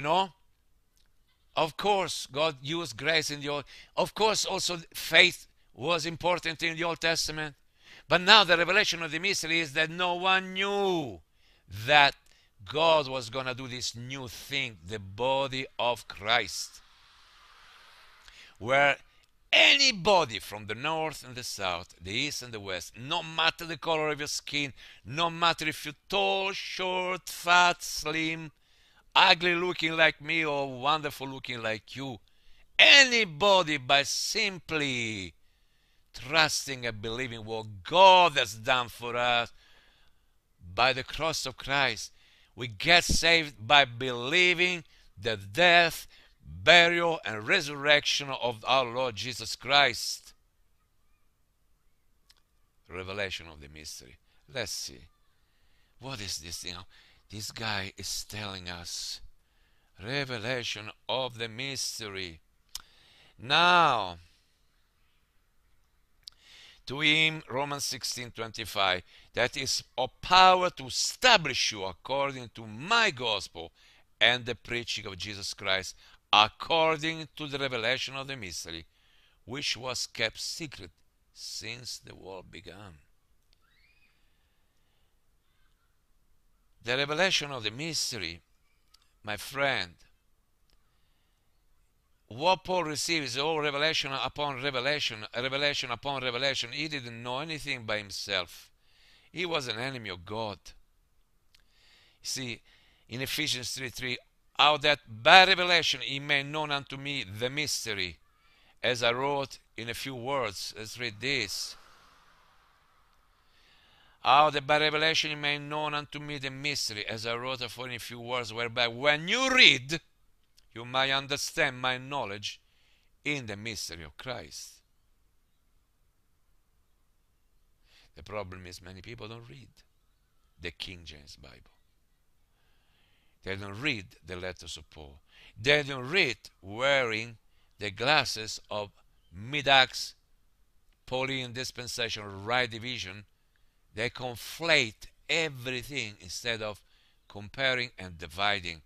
of course, God used grace in the Old. Of course, also faith was important in the Old Testament. But now the revelation of the mystery is that no one knew that God was going to do this new thing, the body of Christ, where anybody from the north and the south, the east and the west, no matter the color of your skin, no matter if you're tall, short, fat, slim, ugly looking like me or wonderful looking like you, anybody, by simply trusting and believing what God has done for us by the cross of Christ, we get saved by believing the death, burial, and resurrection of our Lord Jesus Christ. Revelation of the mystery. Let's see. What is this thing? This guy is telling us revelation of the mystery. Now, to him, Romans 16:25, that is of power to establish you according to my gospel and the preaching of Jesus Christ, according to the revelation of the mystery, which was kept secret since the world began. The revelation of the mystery, my friend, what Paul received is all revelation upon revelation, revelation upon revelation. He didn't know anything by himself. He was an enemy of God. See, in Ephesians 3:3, how that by revelation he made known unto me the mystery, as I wrote in a few words. Let's read this. How that by revelation he made known unto me the mystery, as I wrote for in a few words, whereby when you read, you might understand my knowledge in the mystery of Christ. The problem is many people don't read the King James Bible. They don't read the letters of Paul. They don't read wearing the glasses of Midax, Pauline dispensation, right division. They conflate everything instead of comparing and dividing,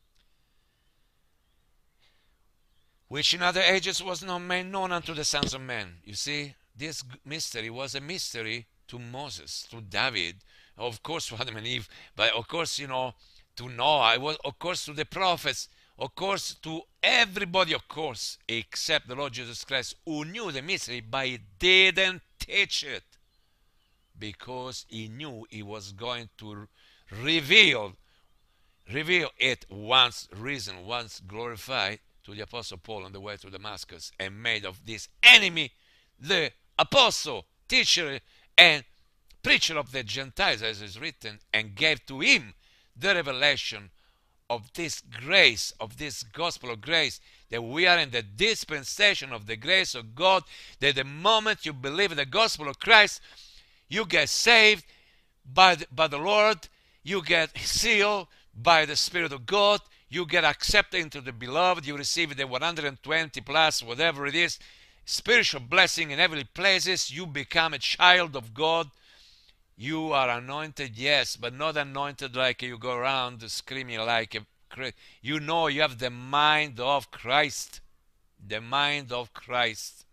which in other ages was not made known unto the sons of men. You see, this mystery was a mystery to Moses, to David, of course to Adam and Eve, but of course, to Noah, it was of course to the prophets, of course to everybody, of course, except the Lord Jesus Christ, who knew the mystery, but he didn't teach it because he knew he was going to reveal it once risen, once glorified, to the Apostle Paul on the way to Damascus, and made of this enemy the apostle, teacher, and preacher of the Gentiles, as is written, and gave to him the revelation of this grace, of this gospel of grace, that we are in the dispensation of the grace of God, that the moment you believe in the gospel of Christ, you get saved by the Lord, you get sealed by the Spirit of God, you get accepted into the beloved, you receive the 120 plus whatever it is, spiritual blessing in heavenly places, you become a child of God. You are anointed, yes, but not anointed like you go around screaming like a... You have the mind of Christ. The mind of Christ,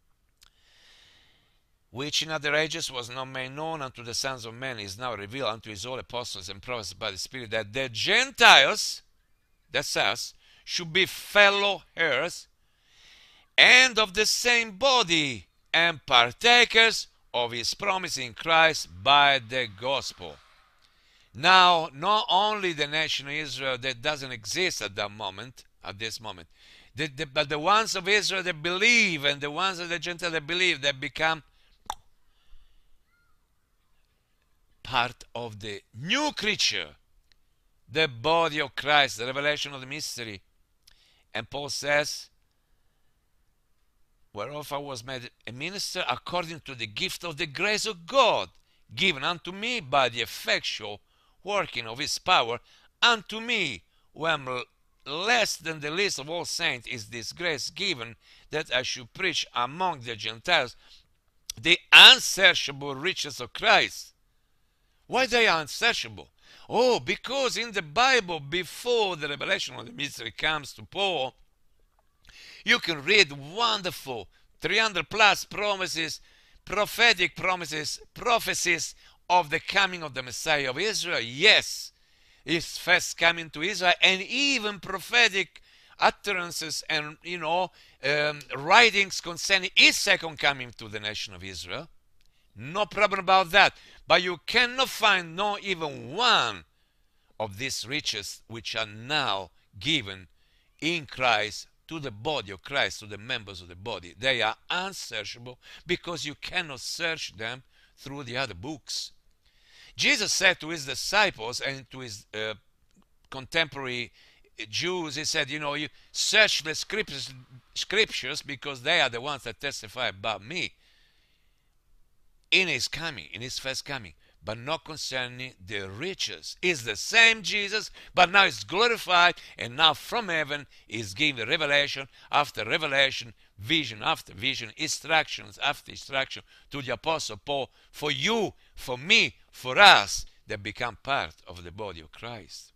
which in other ages was not made known unto the sons of men, is now revealed unto his holy apostles and prophets by the Spirit, that the Gentiles, that's us, should be fellow heirs and of the same body, and partakers of his promise in Christ by the gospel. Now, not only the nation of Israel that doesn't exist at this moment, but the ones of Israel that believe, and the ones of the Gentiles that believe, that become part of the new creature, the body of Christ, the revelation of the mystery. And Paul says, whereof I was made a minister according to the gift of the grace of God, given unto me by the effectual working of his power. Unto me, who am less than the least of all saints, is this grace given, that I should preach among the Gentiles the unsearchable riches of Christ. Why they are unsearchable? Oh, because in the Bible, before the revelation of the mystery comes to Paul, you can read wonderful 300 plus promises, prophetic promises, prophecies of the coming of the Messiah of Israel. Yes, his first coming to Israel, and even prophetic utterances and writings concerning his second coming to the nation of Israel. No problem about that. But you cannot find not even one of these riches which are now given in Christ to the body of Christ, to the members of the body. They are unsearchable because you cannot search them through the other books. Jesus said to his disciples and to his contemporary Jews, he said, you search the scriptures because they are the ones that testify about me in his coming, in his first coming, but not concerning the riches. It's the same Jesus, but now it's glorified, and now from heaven is given revelation after revelation, vision after vision, instructions after instruction to the Apostle Paul, for you, for me, for us, that become part of the body of Christ.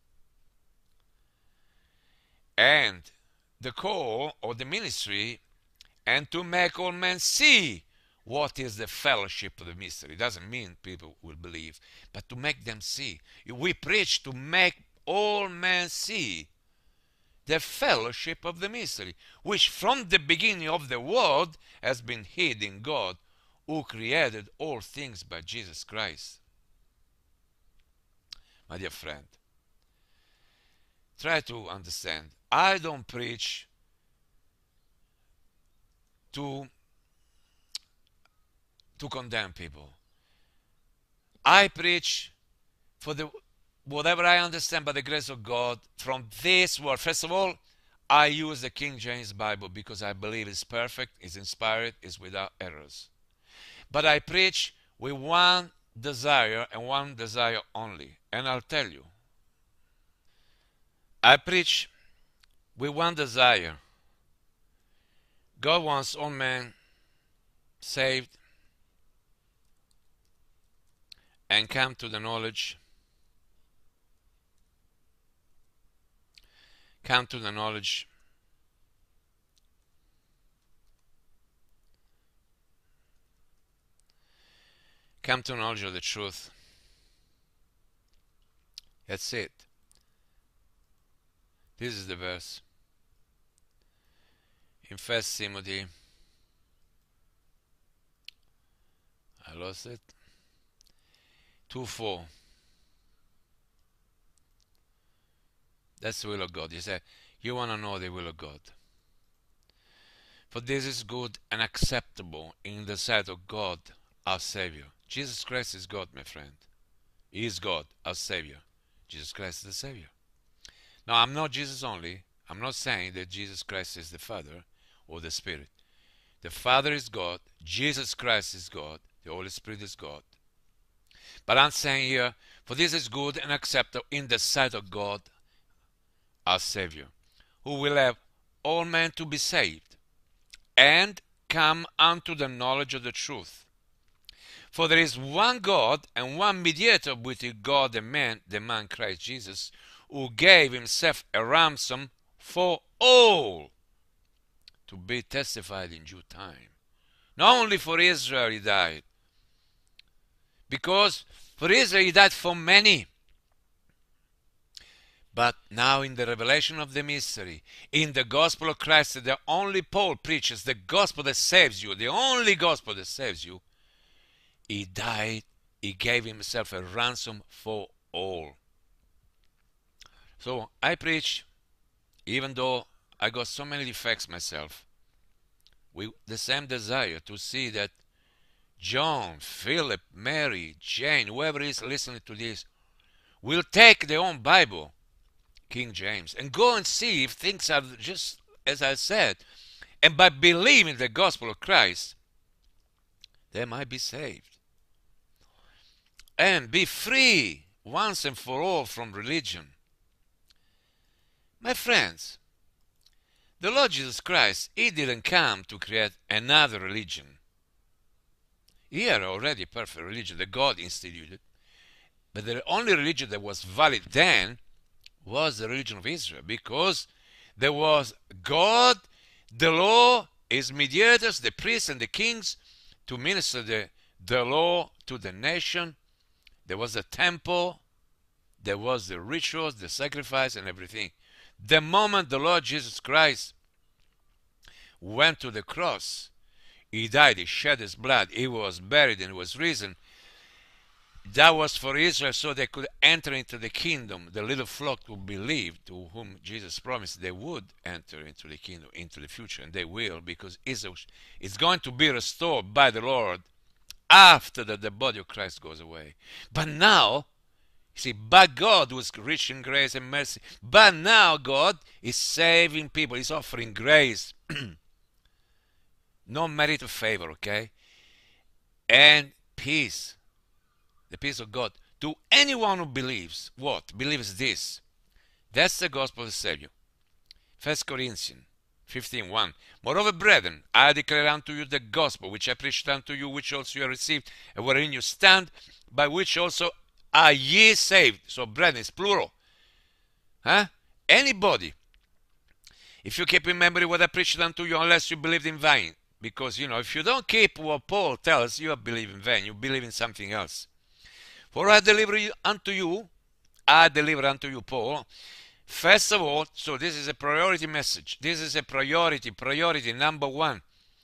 And the call of the ministry, and to make all men see what is the fellowship of the mystery. It doesn't mean people will believe, but to make them see. We preach to make all men see the fellowship of the mystery, which from the beginning of the world has been hid in God, who created all things by Jesus Christ. My dear friend, try to understand. I don't preach to condemn people. I preach for whatever I understand by the grace of God from this word. First of all, I use the King James Bible because I believe it's perfect, it's inspired, it's without errors. But I preach with one desire and one desire only. And I'll tell you. I preach with one desire. God wants all men saved and come to the knowledge come to knowledge of the truth. That's it. This is the verse in 1 Timothy. I lost it. 2:4. That's the will of God. You say, you want to know the will of God. For this is good and acceptable in the sight of God, our Savior. Jesus Christ is God, my friend. He is God, our Savior. Jesus Christ is the Savior. Now, I'm not Jesus only. I'm not saying that Jesus Christ is the Father or the Spirit. The Father is God. Jesus Christ is God. The Holy Spirit is God. But I'm saying here, for this is good and acceptable in the sight of God, our Savior, who will have all men to be saved and come unto the knowledge of the truth. For there is one God and one mediator between God and man, the man Christ Jesus, who gave himself a ransom for all, to be testified in due time. Not only for Israel he died, because for Israel he died for many. But now in the revelation of the mystery, in the gospel of Christ, the only Paul preaches, the gospel that saves you, the only gospel that saves you, he died, he gave himself a ransom for all. So I preach, even though I got so many defects myself, with the same desire to see that John, Philip, Mary, Jane, whoever is listening to this, will take their own Bible, King James, and go and see if things are just as I said. And by believing the gospel of Christ, they might be saved. And be free once and for all from religion. My friends, the Lord Jesus Christ, he didn't come to create another religion. He had already a perfect religion that God instituted. But the only religion that was valid then was the religion of Israel, because there was God, the law, his mediators, the priests and the kings, to minister the law to the nation. There was a temple, there was the rituals, the sacrifice and everything. The moment the Lord Jesus Christ went to the cross, he died, he shed his blood, he was buried and was risen. That was for Israel, so they could enter into the kingdom. The little flock who believed, to whom Jesus promised they would enter into the kingdom, into the future, and they will, because Israel is going to be restored by the Lord after the body of Christ goes away. But now, you see, but God was rich in grace and mercy. But now God is saving people. He's offering grace. No merit of favor, okay? And peace. The peace of God. To anyone who believes, what? Believes this. That's the gospel of the Savior. 1 Corinthians 15:1. Moreover, brethren, I declare unto you the gospel which I preached unto you, which also you have received, and wherein you stand, by which also are ye saved. So, brethren, it's plural. Huh? Anybody. If you keep in memory what I preached unto you, unless you believed in vain. Because, if you don't keep what Paul tells you, believe in vain. You believe in something else. For I deliver unto you, Paul, first of all, so this is a priority message. This is a priority number one.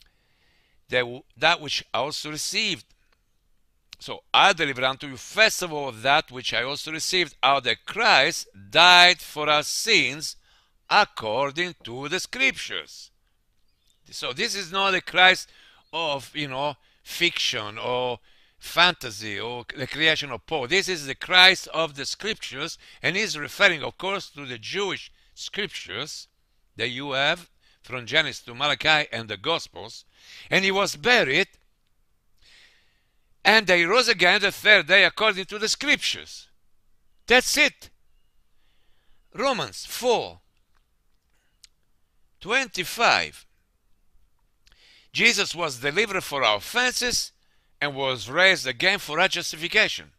That which I also received. So I deliver unto you first of all that which I also received, how that Christ died for our sins according to the Scriptures. So this is not the Christ of, fiction or fantasy or the creation of Paul. This is the Christ of the Scriptures, and he's referring, of course, to the Jewish Scriptures that you have from Genesis to Malachi and the Gospels. And he was buried, and he rose again the third day according to the Scriptures. That's it. Romans 4:25. Jesus was delivered for our offenses and was raised again for our justification.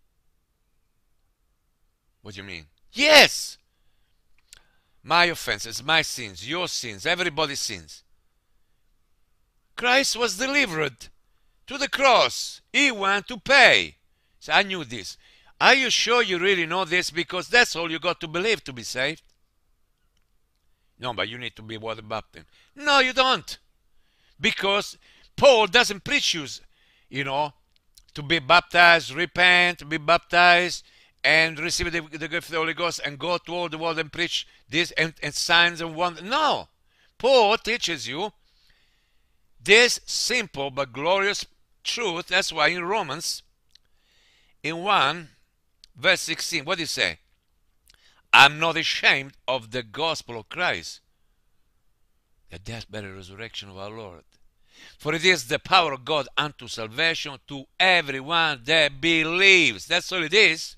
What do you mean? Yes! My offenses, my sins, your sins, everybody's sins. Christ was delivered to the cross. He went to pay. So I knew this. Are you sure you really know this? Because that's all you got to believe to be saved. No, but you need to be water baptized. No, you don't. Because Paul doesn't preach you know, to be baptized, repent, be baptized, and receive the gift of the Holy Ghost, and go to all the world and preach this and signs and wonders. No. Paul teaches you this simple but glorious truth. That's why in Romans, in 1, verse 16, what do you say? I'm not ashamed of the gospel of Christ, the death, burial, resurrection of our Lord. For it is the power of God unto salvation to everyone that believes. That's all it is.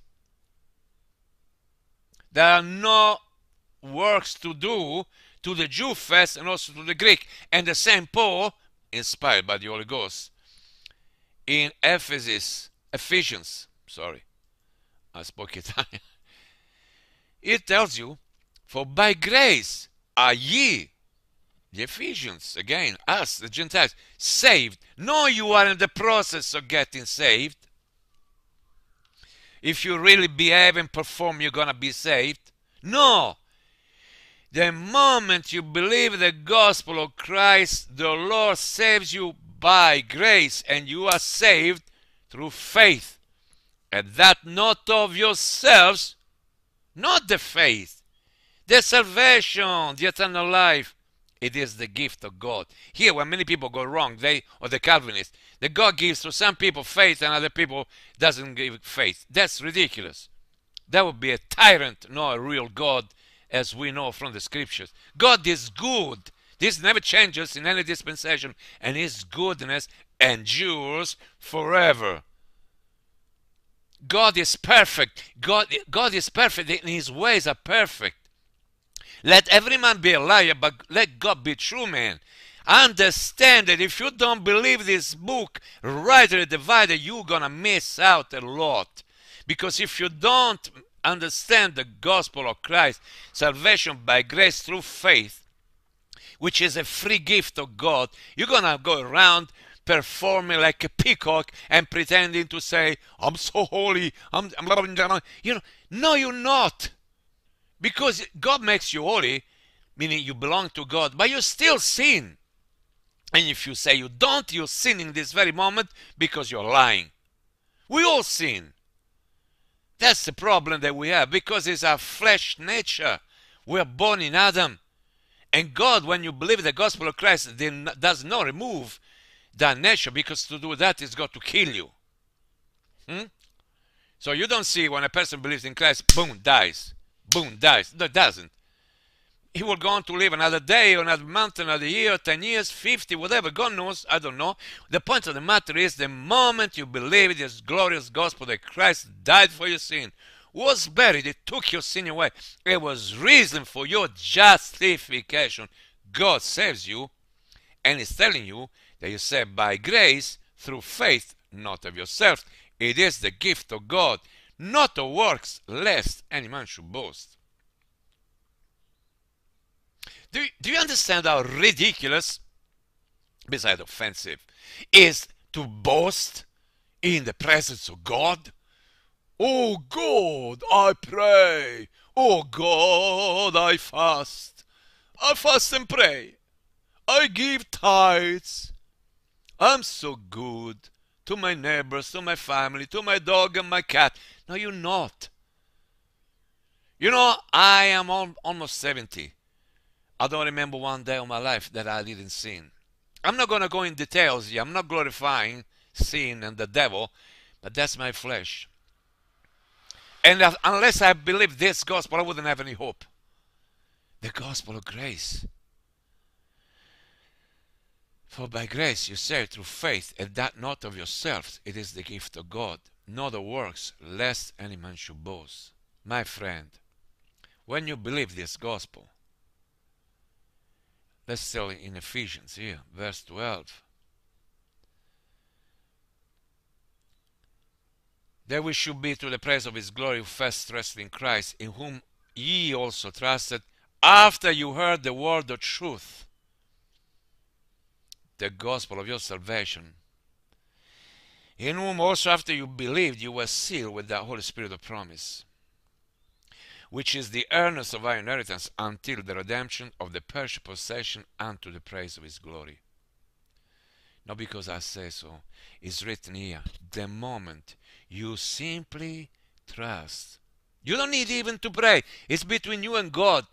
There are no works to do to the Jew first and also to the Greek. And the same Paul, inspired by the Holy Ghost, in Ephesians, I spoke Italian. It tells you, for by grace are ye, the Ephesians, again, us, the Gentiles, saved. No, you are in the process of getting saved. If you really behave and perform, you're going to be saved. No. The moment you believe the gospel of Christ, the Lord saves you by grace, and you are saved through faith. And that not of yourselves, not the faith, the salvation, the eternal life. It is the gift of God. Here, when many people go wrong, or the Calvinists, that God gives to some people faith and other people doesn't give faith. That's ridiculous. That would be a tyrant, not a real God, as we know from the scriptures. God is good. This never changes in any dispensation, and his goodness endures forever. God is perfect. God is perfect, and his ways are perfect. Let every man be a liar, but let God be true, man. Understand that if you don't believe this book, rightly divided, you're going to miss out a lot. Because if you don't understand the gospel of Christ, salvation by grace through faith, which is a free gift of God, you're going to go around performing like a peacock and pretending to say, I'm so holy, I'm you know, no, you're not. Because God makes you holy, meaning you belong to God, but you still sin. And if you say you don't, you're sinning this very moment because you're lying. We all sin. That's the problem that we have, because it's our flesh nature. We're born in Adam. And God, when you believe the gospel of Christ, does not remove that nature, because to do that is got to kill you. So you don't see when a person believes in Christ, boom, dies. Boom, dies. No, it doesn't. He will go on to live another day, another month, another year, 10 years, 50, whatever. God knows. I don't know. The point of the matter is, the moment you believe this glorious gospel that Christ died for your sin, was buried, it took your sin away. It was reason for your justification. God saves you, and is telling you that you're saved by grace through faith, not of yourself. It is the gift of God, not of works, lest any man should boast. Do you understand how ridiculous, besides offensive, is to boast in the presence of God? Oh God, I pray. Oh God, I fast. I fast and pray. I give tithes. I'm so good to my neighbors, to my family, to my dog and my cat. No, you're not. You know, I am almost 70. I don't remember one day of my life that I didn't sin. I'm not going to go in details here. I'm not glorifying sin and the devil, but that's my flesh. And unless I believe this gospel, I wouldn't have any hope. The gospel of grace. For by grace you saved through faith, and that not of yourselves. It is the gift of God, not of works, lest any man should boast. My friend, when you believe this gospel, let's still in Ephesians here, verse 12. That we should be to the praise of his glory who first trusted in Christ, in whom ye also trusted, after you heard the word of truth, the gospel of your salvation. in whom also after you believed you were sealed with the Holy Spirit of promise, which is the earnest of our inheritance until the redemption of the perishable possession unto the praise of his glory. Not because I say so, it's written here. The moment you simply trust, you don't need even to pray. It's between you and God.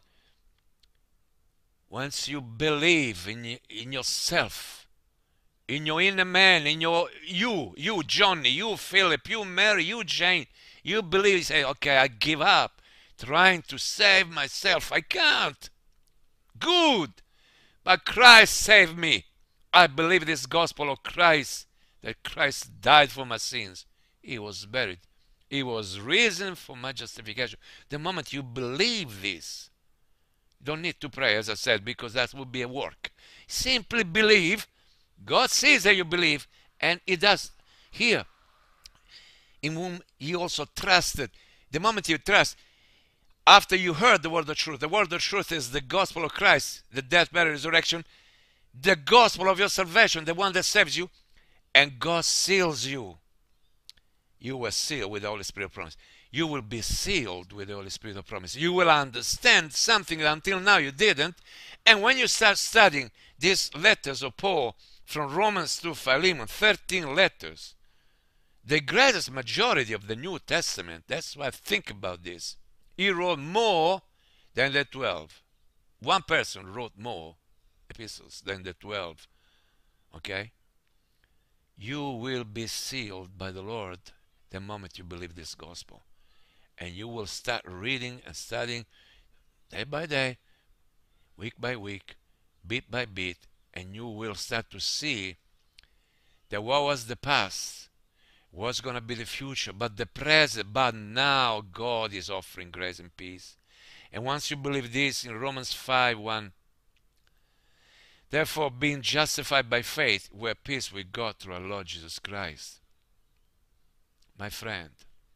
Once you believe in yourself, in your inner man, in you Johnny, you Philip, you Mary, you Jane, you believe, you say, okay, I give up trying to save myself. I can't. Good. But Christ saved me. I believe this gospel of Christ, that Christ died for my sins. He was buried. He was risen for my justification. The moment you believe this, you don't need to pray, as I said, because that would be a work. Simply believe. God sees that you believe, and He does. Here, in whom He also trusted. The moment you trust, after you heard the word of truth, the word of truth is the gospel of Christ, the death, burial, resurrection, the gospel of your salvation, the one that saves you, and God seals you. You were sealed with the Holy Spirit of promise. You will be sealed with the Holy Spirit of promise. You will understand something that until now you didn't. And when you start studying these letters of Paul, from Romans to Philemon, 13 letters, the greatest majority of the New Testament, that's why I think about this, he wrote more than the 12. One person wrote more epistles than the 12. Okay? You will be sealed by the Lord the moment you believe this gospel. And you will start reading and studying day by day, week by week, bit by bit, and you will start to see that what was the past, what's going to be the future, but the present, but now God is offering grace and peace. And once you believe this in Romans 5:1, therefore being justified by faith, we have peace with God through our Lord Jesus Christ. My friend,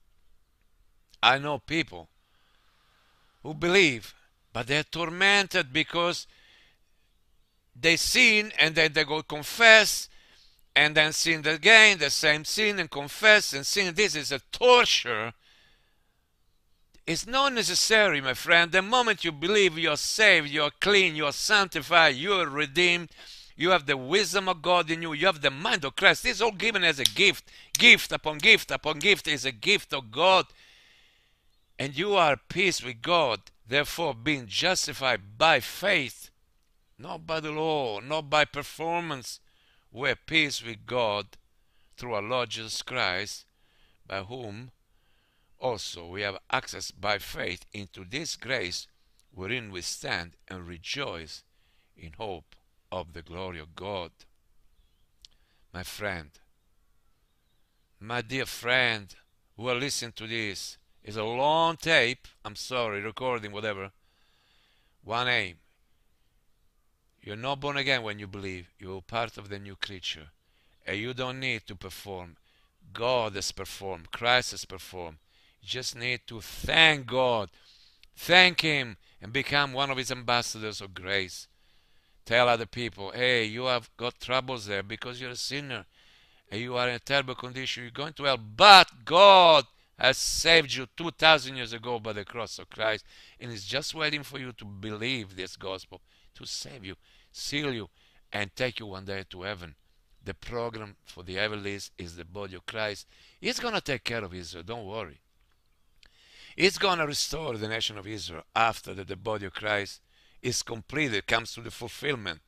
I know people who believe, but they're tormented because they sin and then they go confess and then sin again, the same sin, and confess and sin. This is a torture. It's not necessary, my friend. The moment you believe, you're saved, you're clean, you're sanctified, you're redeemed, you have the wisdom of God in you, you have the mind of Christ. This is all given as a gift. Gift upon gift upon gift is a gift of God. And you are at peace with God, therefore being justified by faith, not by the law, not by performance. We have peace with God through our Lord Jesus Christ, by whom also we have access by faith into this grace wherein we stand and rejoice in hope of the glory of God. My friend, my dear friend who are listening to this, it's a long tape, I'm sorry, recording, whatever. One aim. You're not born again when you believe. You're part of the new creature. And you don't need to perform. God has performed. Christ has performed. You just need to thank God. Thank Him and become one of His ambassadors of grace. Tell other people, hey, you have got troubles there because you're a sinner. And you are in a terrible condition. You're going to hell. But God has saved you 2,000 years ago by the cross of Christ, and is just waiting for you to believe this gospel, to save you, seal you, and take you one day to heaven. The program for the heavenlies is the body of Christ. He's going to take care of Israel, don't worry. He's going to restore the nation of Israel after the body of Christ is completed, comes to the fulfillment.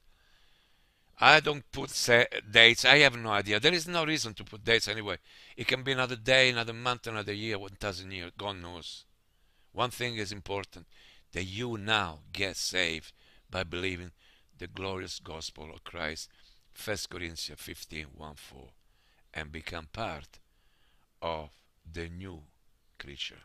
I don't put dates. I have no idea. There is no reason to put dates anyway. It can be another day, another month, another year, 1,000 years. God knows. One thing is important, that you now get saved by believing the glorious gospel of Christ, 1 Corinthians 15:1-4, and become part of the new creature.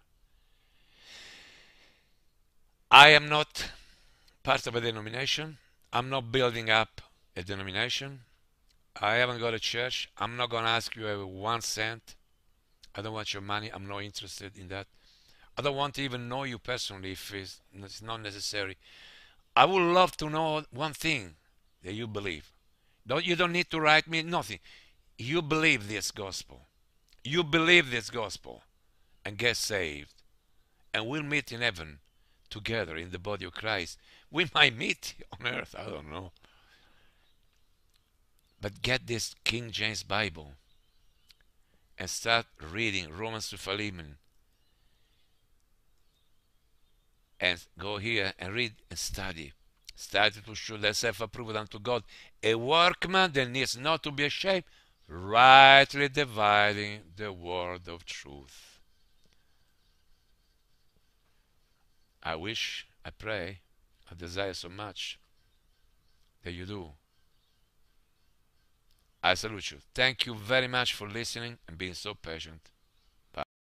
I am not part of a denomination. I'm not building up a denomination. I haven't got a church. I'm not going to ask you 1 cent. I don't want your money. I'm not interested in that. I don't want to even know you personally if it's not necessary. I would love to know one thing that you believe. You don't need to write me nothing. you believe this gospel. You believe this gospel and get saved. And we'll meet in heaven together in the body of Christ. We might meet on earth, I don't know. But get this King James Bible and start reading Romans to Philemon. And go here and read and study. Study to show thyself approved unto God, a workman that needs not to be ashamed, rightly dividing the word of truth. I wish, I pray, I desire so much that you do. I salute you. Thank you very much for listening and being so patient.